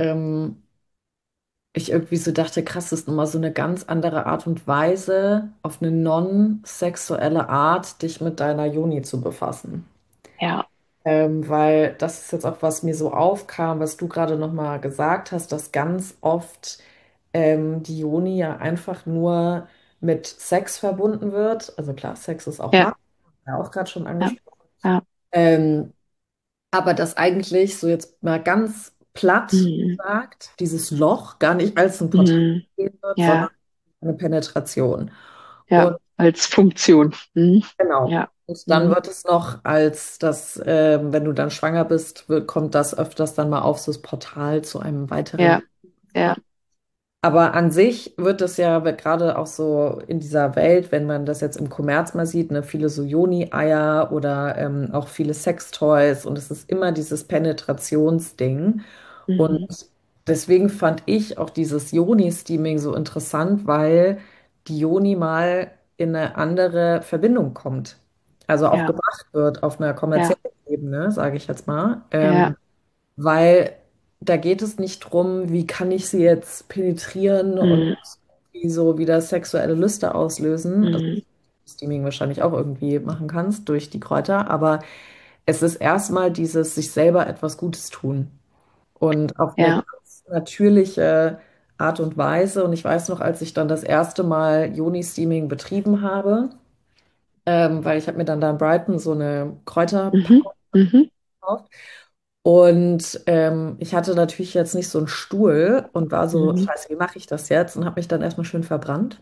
ich irgendwie so dachte, krass, das ist nochmal so eine ganz andere Art und Weise, auf eine non-sexuelle Art, dich mit deiner Joni zu befassen. Ja, Weil das ist jetzt auch, was mir so aufkam, was du gerade nochmal gesagt hast, dass ganz oft die Joni ja einfach nur mit Sex verbunden wird. Also klar, Sex ist auch ja, Macht, ja auch gerade schon ja, angesprochen. ja. Ähm, aber das eigentlich, so jetzt mal ganz platt Mhm. gesagt, dieses Loch gar nicht als ein Portal Mhm. gesehen wird, sondern Ja, eine Penetration. ja, Und als Funktion. Mhm. genau. Ja. Und dann Mhm. wird es noch als das, wenn du dann schwanger bist, kommt das öfters dann mal auf so das Portal zu einem weiteren. Ja, ja. Aber an sich wird es ja gerade auch so in dieser Welt, wenn man das jetzt im Kommerz mal sieht, ne, viele so Joni-Eier oder auch viele Sextoys und es ist immer dieses Penetrationsding. Und Mhm. deswegen fand ich auch dieses Joni-Steaming so interessant, weil die Joni mal in eine andere Verbindung kommt. Also auch Ja, gebracht wird auf einer ja, kommerziellen Ebene, sage ich jetzt mal. ja. Weil da geht es nicht drum, wie kann ich sie jetzt penetrieren und Mhm. wie so wieder sexuelle Lüste auslösen. Also Mhm. Steaming wahrscheinlich auch irgendwie machen kannst durch die Kräuter, aber es ist erstmal dieses sich selber etwas Gutes tun und auf eine Ja. ganz natürliche Art und Weise. Und ich weiß noch, als ich dann das erste Mal Yoni-Steaming betrieben habe, weil ich habe mir dann da in Brighton so eine Mhm. Kräuterpackung Mhm. gekauft. Und ich hatte natürlich jetzt nicht so einen Stuhl und war so, Mhm. scheiße, wie mache ich das jetzt? Und habe mich dann erstmal schön verbrannt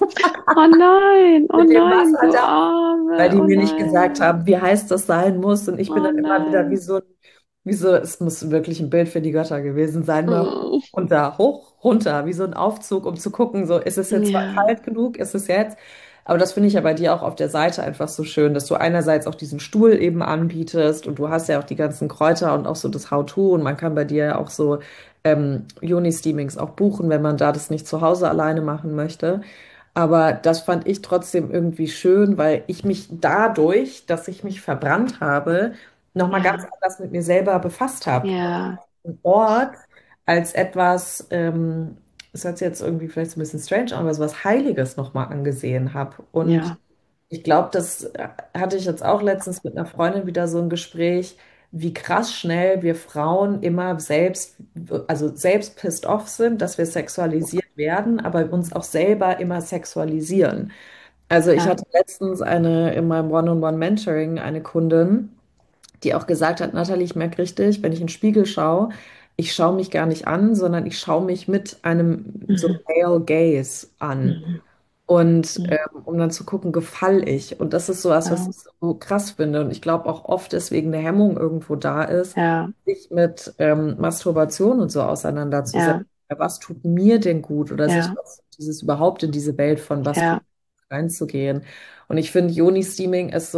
Oh mit dem nein, Wasser du da, weil Arme, die oh mir nicht gesagt nein, haben, wie heiß das sein muss. Und ich bin oh dann immer wieder nein. wie so, es muss wirklich ein Bild für die Götter gewesen sein, mal Mhm. hoch, runter, wie so ein Aufzug, um zu gucken, so, ist es jetzt Ja, kalt genug, ist es jetzt? Aber das finde ich ja bei dir auch auf der Seite einfach so schön, dass du einerseits auch diesen Stuhl eben anbietest und du hast ja auch die ganzen Kräuter und auch so das How-To und man kann bei dir ja auch so Yoni-Steamings auch buchen, wenn man da das nicht zu Hause alleine machen möchte. Aber das fand ich trotzdem irgendwie schön, weil ich mich dadurch, dass ich mich verbrannt habe, nochmal ganz ja, anders mit mir selber befasst habe. ja, Ein Ort als etwas, das hört sich jetzt irgendwie vielleicht so ein bisschen strange an, aber so was Heiliges nochmal angesehen habe. Und ja. ich glaube, das hatte ich jetzt auch letztens mit einer Freundin wieder so ein Gespräch. wie krass schnell wir Frauen immer selbst pissed off sind, dass wir sexualisiert werden, aber uns auch selber immer sexualisieren. Also ich ja, hatte letztens in meinem One-on-One-Mentoring eine Kundin, die auch gesagt hat, Natalie, ich merke richtig, wenn ich in den Spiegel schaue, ich schaue mich gar nicht an, sondern ich schaue mich mit einem so mhm, Male Gaze an. mhm, Und mhm, um dann zu gucken, gefall ich. Und das ist so was, was ja, ich so krass finde. Und ich glaube auch oft deswegen eine Hemmung irgendwo da ist, ja, sich mit Masturbation und so auseinanderzusetzen. ja, Ja, was tut mir denn gut? Oder sich ja, dieses überhaupt in diese Welt von was tut ja, reinzugehen. Und ich finde, Yoni-Steaming ist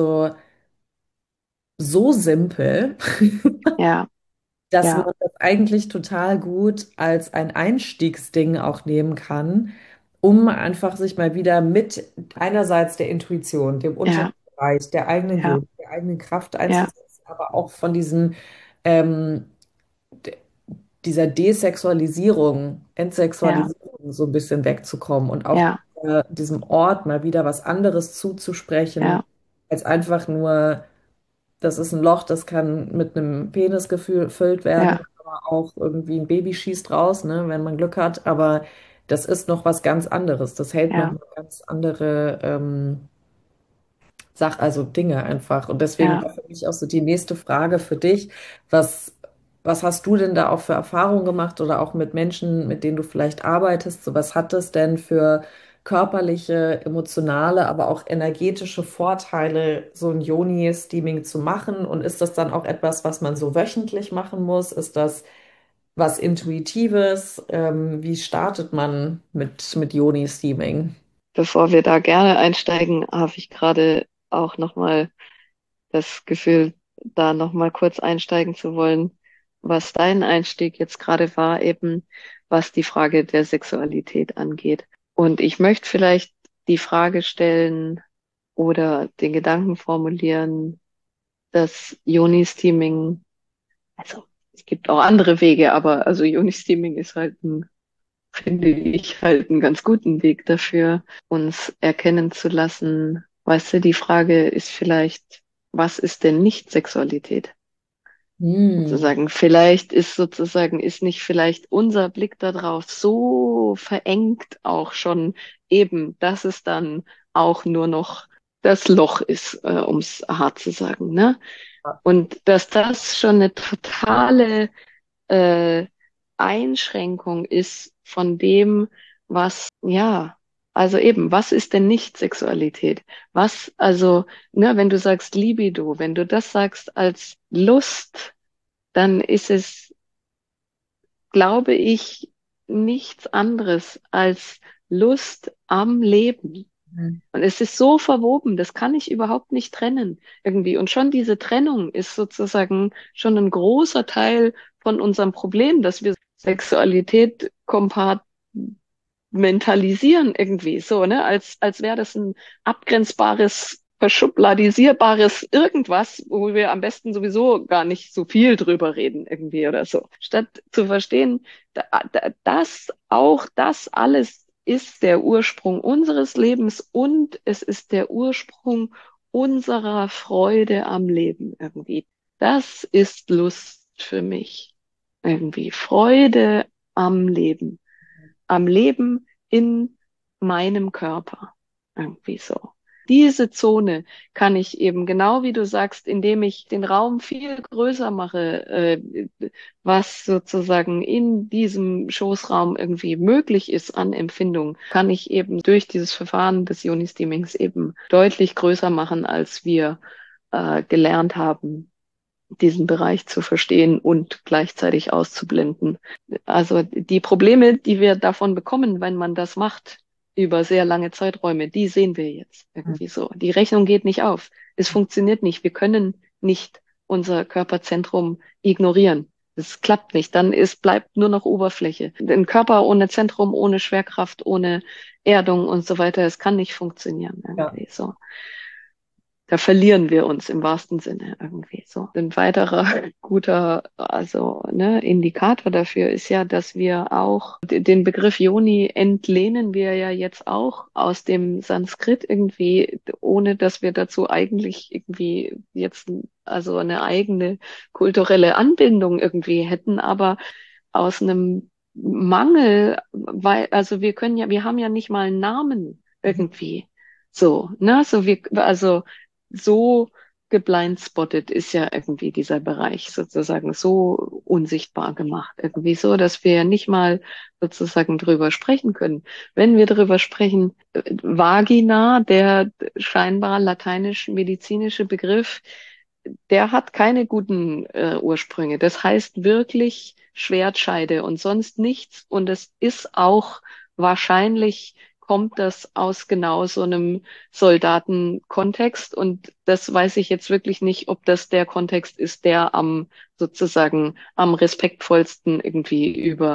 so simpel, ja, dass man ja, das eigentlich total gut als ein Einstiegsding auch nehmen kann, um einfach sich mal wieder mit einerseits der Intuition, dem ja, Unterbereich, der eigenen ja, Yoni, der eigenen Kraft ja, einzusetzen, aber auch von ähm, d- dieser Desexualisierung, ja, Entsexualisierung so ein bisschen wegzukommen und auch ja, diesem Ort mal wieder was anderes zuzusprechen, ja, als einfach nur das ist ein Loch, das kann mit einem Penis gefüllt werden, ja, aber auch irgendwie ein Baby schießt raus, ne, wenn man Glück hat. Aber das ist noch was ganz anderes. Das hält noch ja, mal ganz andere also Dinge einfach. Und deswegen ja. war für mich auch so die nächste Frage für dich. Was, was hast du denn da auch für Erfahrungen gemacht oder auch mit Menschen, mit denen du vielleicht arbeitest? So, was hat es denn für körperliche, emotionale, aber auch energetische Vorteile, so ein Yoni-Steaming zu machen? Und ist das dann auch etwas, was man so wöchentlich machen muss? Ist das was Intuitives? Wie startet man mit Yoni-Steaming? Bevor wir da gerne einsteigen, habe ich gerade auch nochmal das Gefühl, da nochmal kurz einsteigen zu wollen, was dein Einstieg jetzt gerade war, eben was die Frage der Sexualität angeht. Und ich möchte vielleicht die Frage stellen oder den Gedanken formulieren, dass Yoni-Steaming, also es gibt auch andere Wege, aber also Yoni-Steaming ist halt ein, finde ich, halt einen ganz guten Weg dafür, uns erkennen zu lassen. Weißt du, die Frage ist vielleicht, was ist denn nicht Sexualität? Hm. Sozusagen, vielleicht ist sozusagen, ist nicht vielleicht unser Blick darauf so verengt auch schon eben, dass es dann auch nur noch das Loch ist, um es hart zu sagen, ne? Und dass das schon eine totale äh, Einschränkung ist von dem, was, ja, also eben, was ist denn nicht Sexualität? Was, also, ne, wenn du sagst Libido, wenn du das sagst als Lust, dann ist es, glaube ich, nichts anderes als Lust am Leben. Und es ist so verwoben, das kann ich überhaupt nicht trennen irgendwie. Und schon diese Trennung ist sozusagen schon ein großer Teil von unserem Problem, dass wir Sexualität kompartmentalisieren irgendwie so, ne? Als wäre das ein abgrenzbares, verschubladisierbares irgendwas, wo wir am besten sowieso gar nicht so viel drüber reden irgendwie oder so. Statt zu verstehen, dass auch das alles ist der Ursprung unseres Lebens und es ist der Ursprung unserer Freude am Leben irgendwie. Das ist Lust für mich irgendwie. Freude am Leben in meinem Körper. Irgendwie so. Diese Zone kann ich eben, genau wie du sagst, indem ich den Raum viel größer mache, was sozusagen in diesem Schoßraum irgendwie möglich ist an Empfindung, kann ich eben durch dieses Verfahren des Yoni-Steamings eben deutlich größer machen, als wir gelernt haben, diesen Bereich zu verstehen und gleichzeitig auszublenden. Also die Probleme, die wir davon bekommen, wenn man das macht, über sehr lange Zeiträume, die sehen wir jetzt irgendwie so. Die Rechnung geht nicht auf. Es funktioniert nicht. Wir können nicht unser Körperzentrum ignorieren. Es klappt nicht. Dann ist, bleibt nur noch Oberfläche. Ein Körper ohne Zentrum, ohne Schwerkraft, ohne Erdung und so weiter, es kann nicht funktionieren Ja. irgendwie so. da verlieren wir uns im wahrsten Sinne irgendwie so. Ein weiterer guter, also ne, Indikator dafür ist ja, dass wir auch den Begriff Yoni entlehnen wir ja jetzt auch aus dem Sanskrit irgendwie, ohne dass wir dazu eigentlich irgendwie jetzt also eine eigene kulturelle Anbindung irgendwie hätten, aber aus einem Mangel, weil, also wir haben ja nicht mal einen Namen irgendwie. So, ne? Also so geblindspottet ist ja irgendwie dieser Bereich sozusagen so unsichtbar gemacht. Irgendwie so, dass wir ja nicht mal sozusagen drüber sprechen können. Wenn wir drüber sprechen, Vagina, der scheinbar lateinisch-medizinische Begriff, der hat keine guten Ursprünge. Das heißt wirklich Schwertscheide und sonst nichts. Und es ist auch wahrscheinlich, kommt das aus genau so einem Soldatenkontext. Und das weiß ich jetzt wirklich nicht, ob das der Kontext ist, der sozusagen am respektvollsten irgendwie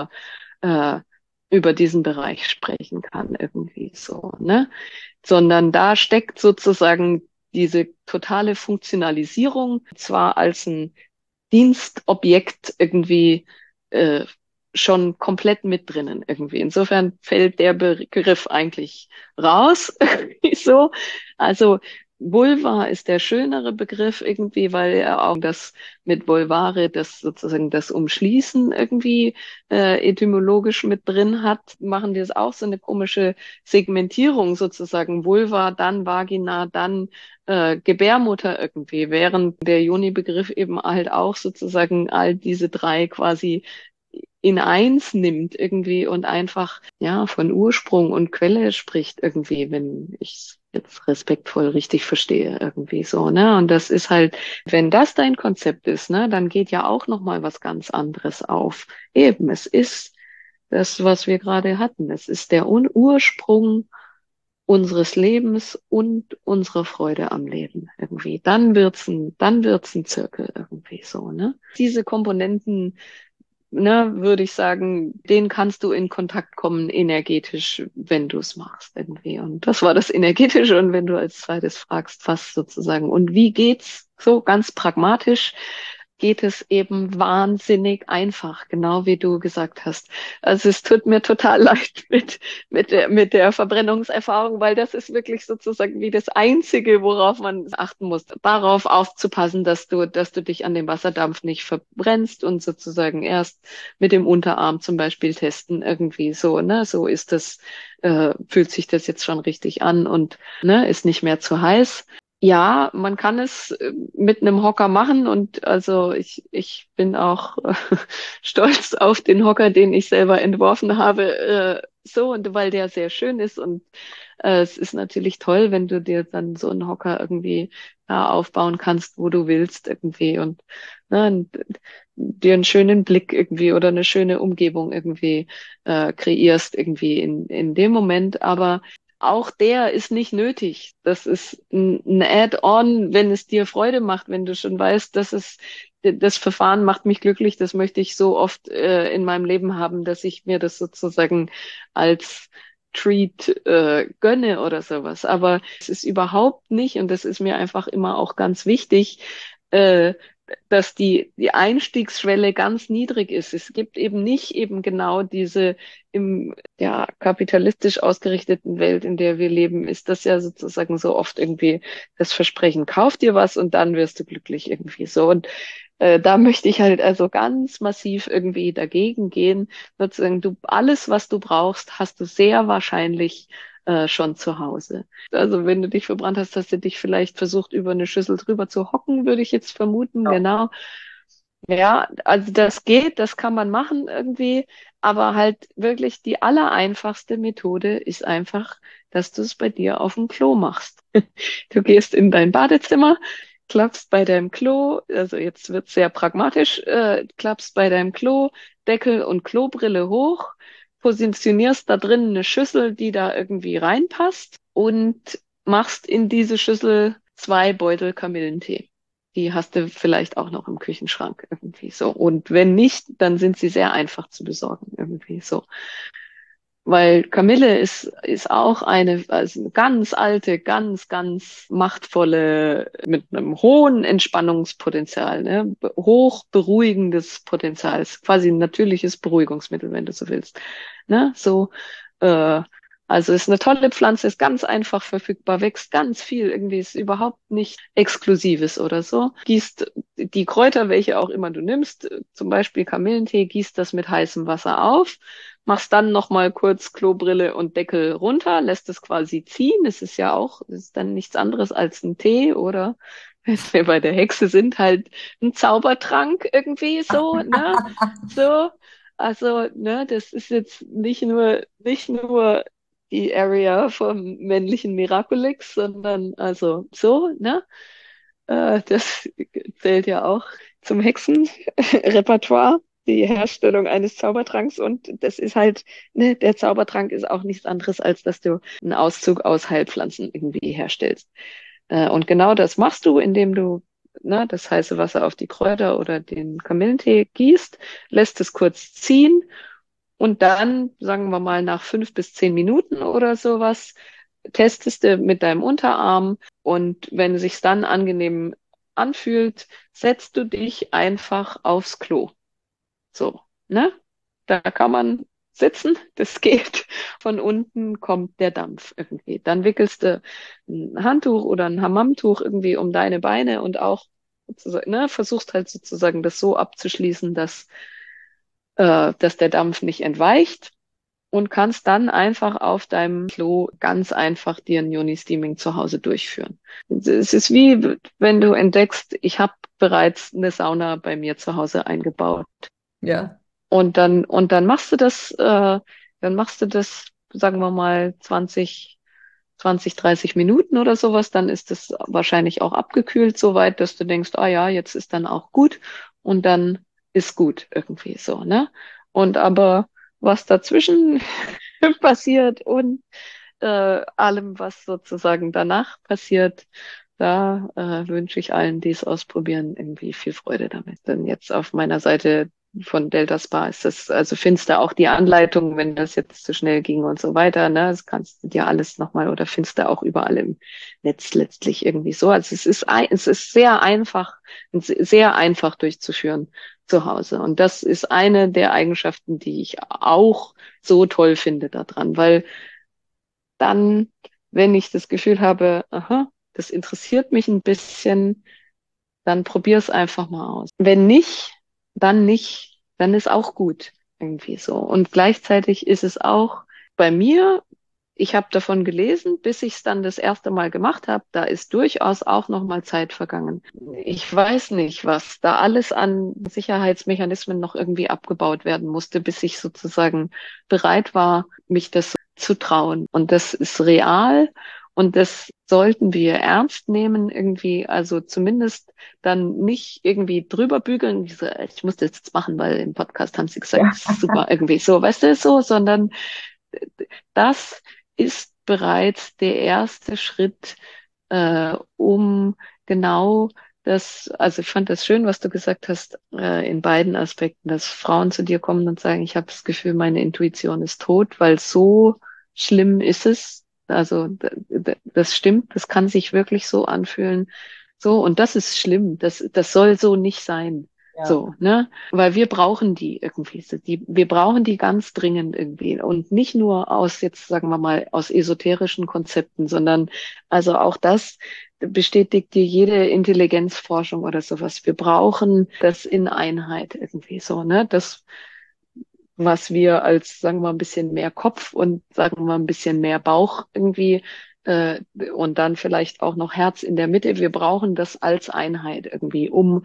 äh, über diesen Bereich sprechen kann, irgendwie so, ne? Sondern da steckt sozusagen diese totale Funktionalisierung zwar als ein Dienstobjekt irgendwie äh, schon komplett mit drinnen irgendwie. Insofern fällt der Begriff eigentlich raus. So. Also Vulva ist der schönere Begriff irgendwie, weil er auch das mit Vulvare, das sozusagen das Umschließen irgendwie etymologisch mit drin hat. Machen die es auch so eine komische Segmentierung sozusagen. Vulva, dann Vagina, dann Gebärmutter irgendwie, während der Joni-Begriff eben halt auch sozusagen all diese drei quasi in eins nimmt irgendwie und einfach ja von Ursprung und Quelle spricht irgendwie, wenn ich es jetzt respektvoll richtig verstehe irgendwie so, ne? Und das ist halt, wenn das dein Konzept ist, ne, dann geht ja auch noch mal was ganz anderes auf. Eben, es ist das, was wir gerade hatten. Es ist der Ursprung unseres Lebens und unserer Freude am Leben irgendwie. Dann wird's ein Zirkel irgendwie so, ne? Diese Komponenten, ne, würde ich sagen, denen kannst du in Kontakt kommen energetisch, wenn du es machst irgendwie. Und das war das Energetische. Und wenn du als zweites fragst, was sozusagen und wie geht's so ganz pragmatisch, geht es eben wahnsinnig einfach, genau wie du gesagt hast. Also es tut mir total leid mit der Verbrennungserfahrung, weil das ist wirklich sozusagen wie das Einzige, worauf man achten muss. Darauf aufzupassen, dass du dich an dem Wasserdampf nicht verbrennst und sozusagen erst mit dem Unterarm zum Beispiel testen, irgendwie so, ne? So ist das, fühlt sich das jetzt schon richtig an und, ne, ist nicht mehr zu heiß. Ja, man kann es mit einem Hocker machen und also ich bin auch stolz auf den Hocker, den ich selber entworfen habe, so und weil der sehr schön ist und es ist natürlich toll, wenn du dir dann so einen Hocker irgendwie da aufbauen kannst, wo du willst irgendwie und dir einen schönen Blick irgendwie oder eine schöne Umgebung irgendwie kreierst irgendwie in dem Moment, aber auch der ist nicht nötig. Das ist ein Add-on, wenn es dir Freude macht, wenn du schon weißt, das Verfahren macht mich glücklich, das möchte ich so oft in meinem Leben haben, dass ich mir das sozusagen als Treat gönne oder sowas. Aber es ist überhaupt nicht, und das ist mir einfach immer auch ganz wichtig, äh, dass die Einstiegsschwelle ganz niedrig ist. Es gibt eben nicht eben genau diese im ja kapitalistisch ausgerichteten Welt, in der wir leben, ist das ja sozusagen so oft irgendwie das Versprechen, kauf dir was und dann wirst du glücklich irgendwie so. Und da möchte ich halt also ganz massiv irgendwie dagegen gehen, sozusagen du alles, was du brauchst, hast du sehr wahrscheinlich schon zu Hause. Also wenn du dich verbrannt hast, hast du dich vielleicht versucht, über eine Schüssel drüber zu hocken, würde ich jetzt vermuten, Ja. genau. Ja, also das geht, das kann man machen irgendwie, aber halt wirklich die allereinfachste Methode ist einfach, dass du es bei dir auf dem Klo machst. Du gehst in dein Badezimmer, klappst bei deinem Klo, also jetzt wird sehr pragmatisch, klappst bei deinem Klo Deckel und Klobrille hoch, positionierst da drin eine Schüssel, die da irgendwie reinpasst und machst in diese Schüssel 2 Beutel Kamillentee. Die hast du vielleicht auch noch im Küchenschrank irgendwie so. Und wenn nicht, dann sind sie sehr einfach zu besorgen irgendwie so. Weil Kamille ist auch also eine ganz alte, ganz machtvolle, mit einem hohen Entspannungspotenzial, ne? Hoch beruhigendes Potenzial. Ist quasi ein natürliches Beruhigungsmittel, wenn du so willst. Ne? So, äh, also ist eine tolle Pflanze, ist ganz einfach verfügbar, wächst ganz viel, irgendwie ist überhaupt nicht Exklusives oder so. Gießt die Kräuter, welche auch immer du nimmst, zum Beispiel Kamillentee, gießt das mit heißem Wasser auf, machst dann nochmal kurz Klobrille und Deckel runter, lässt es quasi ziehen. Es ist ja auch, es ist dann nichts anderes als ein Tee oder, wenn wir bei der Hexe sind, halt ein Zaubertrank irgendwie so, ne? So. Also, ne, das ist jetzt nicht nur die Area vom männlichen Miraculix, sondern also so, ne? Das zählt ja auch zum Hexenrepertoire, die Herstellung eines Zaubertranks. Und das ist halt, ne, der Zaubertrank ist auch nichts anderes, als dass du einen Auszug aus Heilpflanzen irgendwie herstellst. Und genau das machst du, indem du, ne, das heiße Wasser auf die Kräuter oder den Kamillentee gießt, lässt es kurz ziehen und dann, sagen wir mal, nach 5 bis 10 Minuten oder sowas, testest du mit deinem Unterarm und wenn sich's dann angenehm anfühlt, setzt du dich einfach aufs Klo. So, ne? Da kann man sitzen, das geht. Von unten kommt der Dampf irgendwie. Dann wickelst du ein Handtuch oder ein Hammamtuch irgendwie um deine Beine und auch, ne, versuchst halt sozusagen das so abzuschließen, dass der Dampf nicht entweicht und kannst dann einfach auf deinem Klo ganz einfach dir ein Yoni-Steaming zu Hause durchführen. Es ist wie, wenn du entdeckst, ich habe bereits eine Sauna bei mir zu Hause eingebaut. Ja. Und dann machst du das, sagen wir mal, 30 Minuten oder sowas, dann ist es wahrscheinlich auch abgekühlt, so weit, dass du denkst, ah ja, jetzt ist dann auch gut und dann ist gut irgendwie so, ne? Und aber was dazwischen passiert und allem, was sozusagen danach passiert, da wünsche ich allen, die es ausprobieren, irgendwie viel Freude damit. Denn jetzt auf meiner Seite von Delta Spa ist das, also findest du auch die Anleitung, wenn das jetzt zu schnell ging und so weiter, ne? Das kannst du dir alles nochmal oder findest du auch überall im Netz letztlich irgendwie so. Also es ist sehr einfach durchzuführen zu Hause. Und das ist eine der Eigenschaften, die ich auch so toll finde daran, weil dann, wenn ich das Gefühl habe, aha, das interessiert mich ein bisschen, dann probier es einfach mal aus. Wenn nicht, dann ist auch gut irgendwie so. Und gleichzeitig ist es auch bei mir, ich habe davon gelesen, bis ich es dann das erste Mal gemacht habe, da ist durchaus auch noch mal Zeit vergangen. Ich weiß nicht, was da alles an Sicherheitsmechanismen noch irgendwie abgebaut werden musste, bis ich sozusagen bereit war, mich das zu trauen. Und das ist real und das sollten wir ernst nehmen irgendwie, also zumindest dann nicht irgendwie drüber bügeln, diese, ich muss das jetzt machen, weil im Podcast haben sie gesagt, Ja. das ist super, irgendwie so, weißt du, so, sondern das ist bereits der erste Schritt, um genau das, also ich fand das schön, was du gesagt hast, in beiden Aspekten, dass Frauen zu dir kommen und sagen, ich habe das Gefühl, meine Intuition ist tot, weil so schlimm ist es. Also das stimmt, das kann sich wirklich so anfühlen. So, und das ist schlimm. Das soll so nicht sein. Ja. So, ne? Weil wir brauchen die irgendwie. Wir brauchen die ganz dringend irgendwie. Und nicht nur aus, jetzt sagen wir mal, aus esoterischen Konzepten, sondern also auch das bestätigt dir jede Intelligenzforschung oder sowas. Wir brauchen das in Einheit irgendwie so, ne? Das, was wir als, sagen wir mal, ein bisschen mehr Kopf und sagen wir mal ein bisschen mehr Bauch irgendwie äh, und dann vielleicht auch noch Herz in der Mitte. Wir brauchen das als Einheit irgendwie, um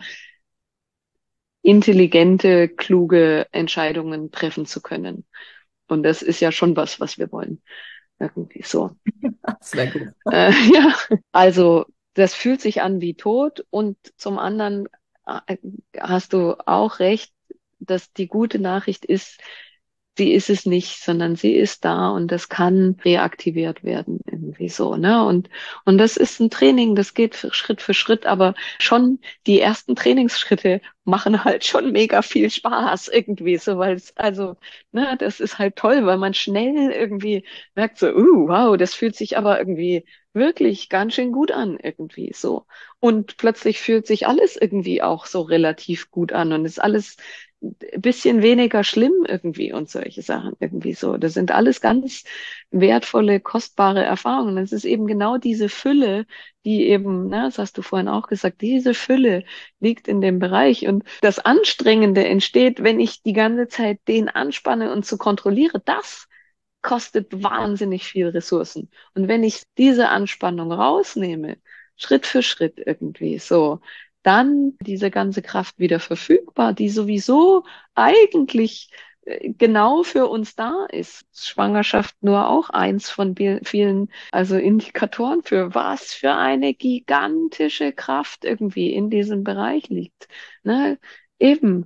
intelligente, kluge Entscheidungen treffen zu können. Und das ist ja schon was wir wollen. Irgendwie so. Sehr gut. Ja, also das fühlt sich an wie Tod und zum anderen hast du auch recht, dass die gute Nachricht ist, die ist es nicht, sondern sie ist da und das kann reaktiviert werden irgendwie so, ne? Und das ist ein Training, das geht Schritt für Schritt, aber schon die ersten Trainingsschritte machen halt schon mega viel Spaß irgendwie so, weil es also, ne, das ist halt toll, weil man schnell irgendwie merkt so, wow, das fühlt sich aber irgendwie wirklich ganz schön gut an irgendwie so. Und plötzlich fühlt sich alles irgendwie auch so relativ gut an und ist alles ein bisschen weniger schlimm irgendwie und solche Sachen irgendwie so. Das sind alles ganz wertvolle, kostbare Erfahrungen. Es ist eben genau diese Fülle, die eben, ne, das hast du vorhin auch gesagt, diese Fülle liegt in dem Bereich. Und das Anstrengende entsteht, wenn ich die ganze Zeit den anspanne und zu kontrolliere. Das kostet wahnsinnig viel Ressourcen. Und wenn ich diese Anspannung rausnehme, Schritt für Schritt irgendwie so, dann diese ganze Kraft wieder verfügbar, die sowieso eigentlich genau für uns da ist. Schwangerschaft nur auch eins von vielen, also Indikatoren für was für eine gigantische Kraft irgendwie in diesem Bereich liegt. Ne? Eben,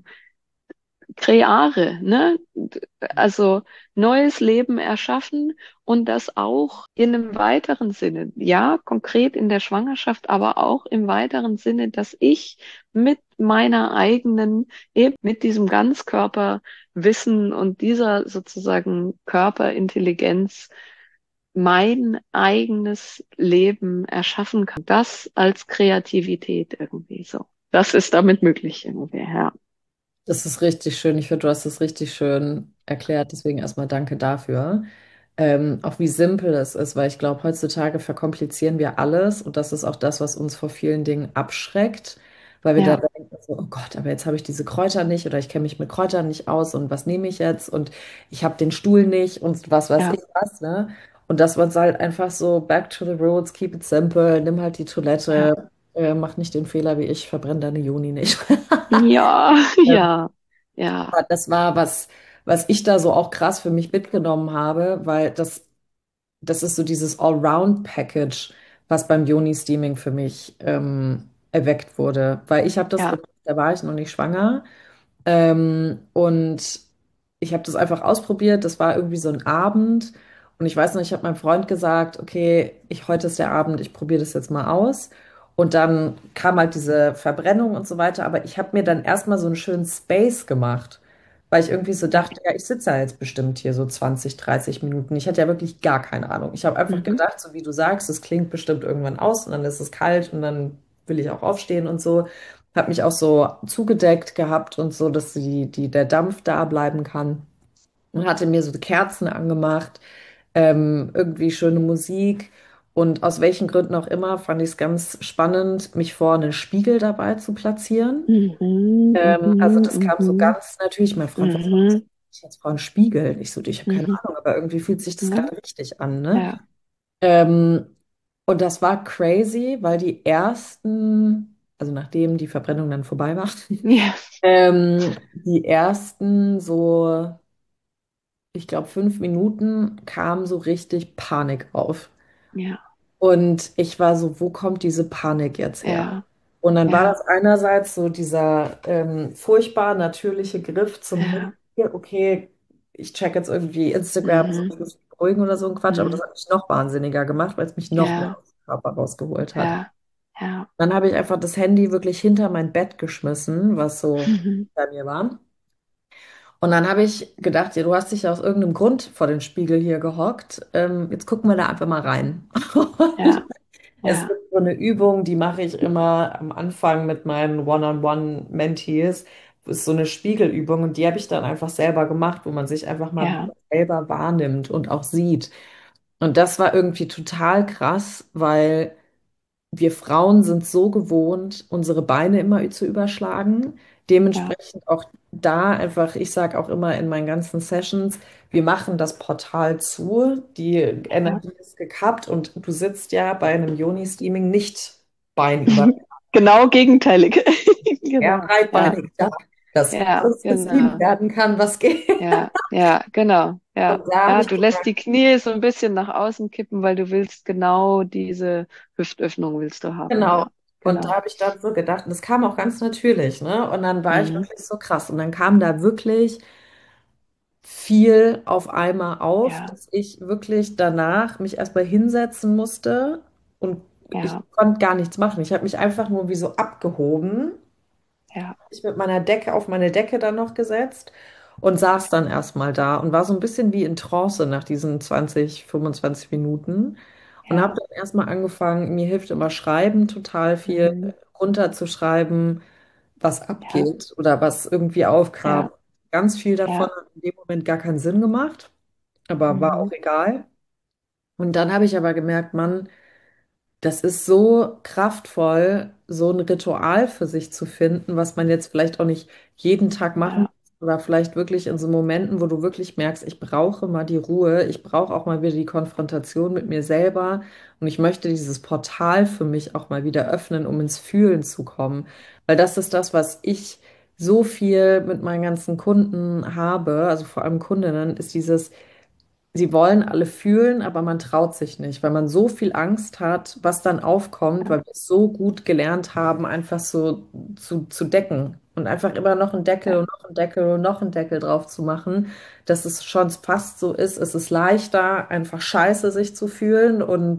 Kreare, ne? Also neues Leben erschaffen und das auch in einem weiteren Sinne. Ja, konkret in der Schwangerschaft, aber auch im weiteren Sinne, dass ich mit meiner eigenen, eben mit diesem Ganzkörperwissen und dieser sozusagen Körperintelligenz mein eigenes Leben erschaffen kann. Das als Kreativität irgendwie so. Das ist damit möglich irgendwie, ja. Das ist richtig schön. Ich finde, du hast es richtig schön erklärt. Deswegen erstmal danke dafür. Auch wie simpel es ist, weil ich glaube, heutzutage verkomplizieren wir alles und das ist auch das, was uns vor vielen Dingen abschreckt, weil wir da Ja, denken, so, oh Gott, aber jetzt habe ich diese Kräuter nicht oder ich kenne mich mit Kräutern nicht aus und was nehme ich jetzt und ich habe den Stuhl nicht und was weiß ja. ich was, ne? Und dass man halt einfach so back to the roots, keep it simple, nimm halt die Ja, Toilette, mach nicht den Fehler wie ich, verbrenne deine Juni nicht. ja, ja, ja, Aber das war was ich da so auch krass für mich mitgenommen habe, weil das ist so dieses Allround-Package, was beim Yoni-Steaming für mich erweckt wurde. Weil ich habe das ja. gemacht, da war ich noch nicht schwanger. Und ich habe das einfach ausprobiert. Das war irgendwie so ein Abend. Und ich weiß noch, ich habe meinem Freund gesagt, okay, heute ist der Abend, ich probiere das jetzt mal aus. Und dann kam halt diese Verbrennung und so weiter. Aber ich habe mir dann erstmal so einen schönen Space gemacht, weil ich irgendwie so dachte, ja, ich sitze ja jetzt bestimmt hier so 20, 30 Minuten. Ich hatte ja wirklich gar keine Ahnung. Ich habe einfach Mhm. gedacht, so wie du sagst, es klingt bestimmt irgendwann aus und dann ist es kalt und dann will ich auch aufstehen und so. Habe mich auch so zugedeckt gehabt und so, dass der Dampf da bleiben kann. Und hatte mir so Kerzen angemacht, irgendwie schöne Musik. Und aus welchen Gründen auch immer fand ich es ganz spannend, mich vor einen Spiegel dabei zu platzieren. Mhm, Also mhm, das kam so mhm, ganz natürlich. Mein Freund war so, was mhm, ich jetzt vor einen Spiegel? Ich so, ich habe keine mhm. Ahnung, aber irgendwie fühlt sich das Ja, gerade richtig an, ne? ja, Ähm, und das war crazy, weil also nachdem die Verbrennung dann vorbei war, ja, die ersten so, ich glaube, 5 Minuten kam so richtig Panik auf. ja, Und ich war so, wo kommt diese Panik jetzt her? ja, Und dann war ja, das einerseits so dieser furchtbar natürliche Griff zum Handy. ja. Okay, ich check jetzt irgendwie Instagram, so Mhm, ein bisschen beruhigen oder so ein Quatsch, aber das mhm. hat mich noch wahnsinniger gemacht, weil es mich noch mehr Ja, aus dem Körper rausgeholt hat. ja, ja. Dann habe ich einfach das Handy wirklich hinter mein Bett geschmissen, was so Mhm. bei mir war. Und dann habe ich gedacht, ja, du hast dich ja aus irgendeinem Grund vor den Spiegel hier gehockt. Jetzt gucken wir da einfach mal rein. Ja, Es ja, gibt so eine Übung, die mache ich immer am Anfang mit meinen One-on-One-Mentees. Das ist so eine Spiegelübung und die habe ich dann einfach selber gemacht, wo man sich einfach mal ja, wieder selber wahrnimmt und auch sieht. Und das war irgendwie total krass, weil wir Frauen sind so gewohnt, unsere Beine immer zu überschlagen. ja, Dementsprechend auch da einfach, ich sage auch immer in meinen ganzen Sessions, wir machen das Portal zu, die ja. Energie ist gekappt und du sitzt ja bei einem Yoni-Steaming nicht beinüber, Genau gegenteilig. eher Genau. Ja, breitbeinig da, dass ja, alles gesteamt genau. werden kann, was geht. Ja, ja, genau. Und Ja, da habe ja, ich du lässt gemerkt, die Knie so ein bisschen nach außen kippen, weil du willst genau diese Hüftöffnung willst du haben. genau. Ja, Und da genau. habe ich dann so gedacht, und das kam auch ganz natürlich, ne? Und dann war ich Mhm. wirklich so krass. Und dann kam da wirklich viel auf einmal auf, ja, dass ich wirklich danach mich erstmal hinsetzen musste und ich ja, konnte gar nichts machen. Ich habe mich einfach nur wie so abgehoben, ja, ich mit meiner Decke auf meine Decke dann noch gesetzt und saß dann erstmal da und war so ein bisschen wie in Trance nach diesen 20, 25 Minuten und habe ja, dann erstmal angefangen, mir hilft immer Schreiben total viel, mhm, runterzuschreiben, was ja, abgeht oder was irgendwie aufkam. ja, Ganz viel davon ja, hat in dem Moment gar keinen Sinn gemacht, aber war mhm, auch egal. Und dann habe ich aber gemerkt, Mann, das ist so kraftvoll, so ein Ritual für sich zu finden, was man jetzt vielleicht auch nicht jeden Tag machen muss ja, oder vielleicht wirklich in so Momenten, wo du wirklich merkst, ich brauche mal die Ruhe, ich brauche auch mal wieder die Konfrontation mit mir selber und ich möchte dieses Portal für mich auch mal wieder öffnen, um ins Fühlen zu kommen. Weil das ist das, was ich so viel mit meinen ganzen Kunden habe, also vor allem Kundinnen, ist dieses Sie wollen alle fühlen, aber man traut sich nicht, weil man so viel Angst hat, was dann aufkommt, ja, weil wir es so gut gelernt haben, einfach so zu decken und einfach immer noch einen Deckel ja, und noch einen Deckel und noch einen Deckel drauf zu machen, dass es schon fast so ist. Es ist leichter, einfach scheiße sich zu fühlen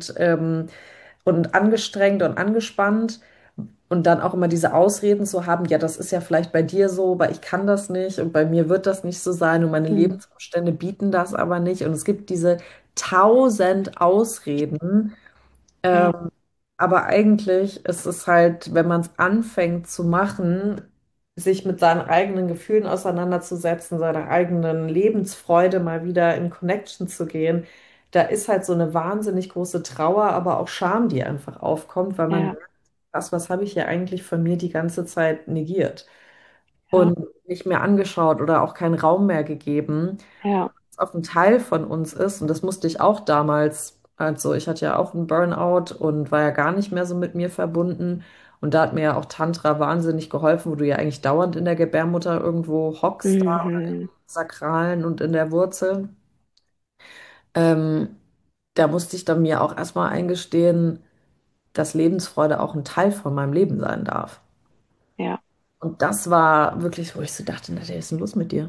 und angestrengt und angespannt. Und dann auch immer diese Ausreden zu haben, ja, das ist ja vielleicht bei dir so, aber ich kann das nicht und bei mir wird das nicht so sein und meine mhm, Lebensumstände bieten das aber nicht. Und es gibt diese 1000 Ausreden. ja, Aber eigentlich ist es halt, wenn man es anfängt zu machen, sich mit seinen eigenen Gefühlen auseinanderzusetzen, seiner eigenen Lebensfreude mal wieder in Connection zu gehen, da ist halt so eine wahnsinnig große Trauer, aber auch Scham, die einfach aufkommt, weil man ja, merkt, was habe ich hier eigentlich von mir die ganze Zeit negiert ja, und nicht mehr angeschaut oder auch keinen Raum mehr gegeben, ja, auf ein Teil von uns ist. Und das musste ich auch damals, also ich hatte ja auch einen Burnout und war ja gar nicht mehr so mit mir verbunden. Und da hat mir ja auch Tantra wahnsinnig geholfen, wo du ja eigentlich dauernd in der Gebärmutter irgendwo hockst, da mhm, im Sakralen und in der Wurzel. Ähm, Da musste ich dann mir auch erstmal eingestehen, dass Lebensfreude auch ein Teil von meinem Leben sein darf. ja, Und das war wirklich, wo ich so dachte, na, was ist denn los mit dir?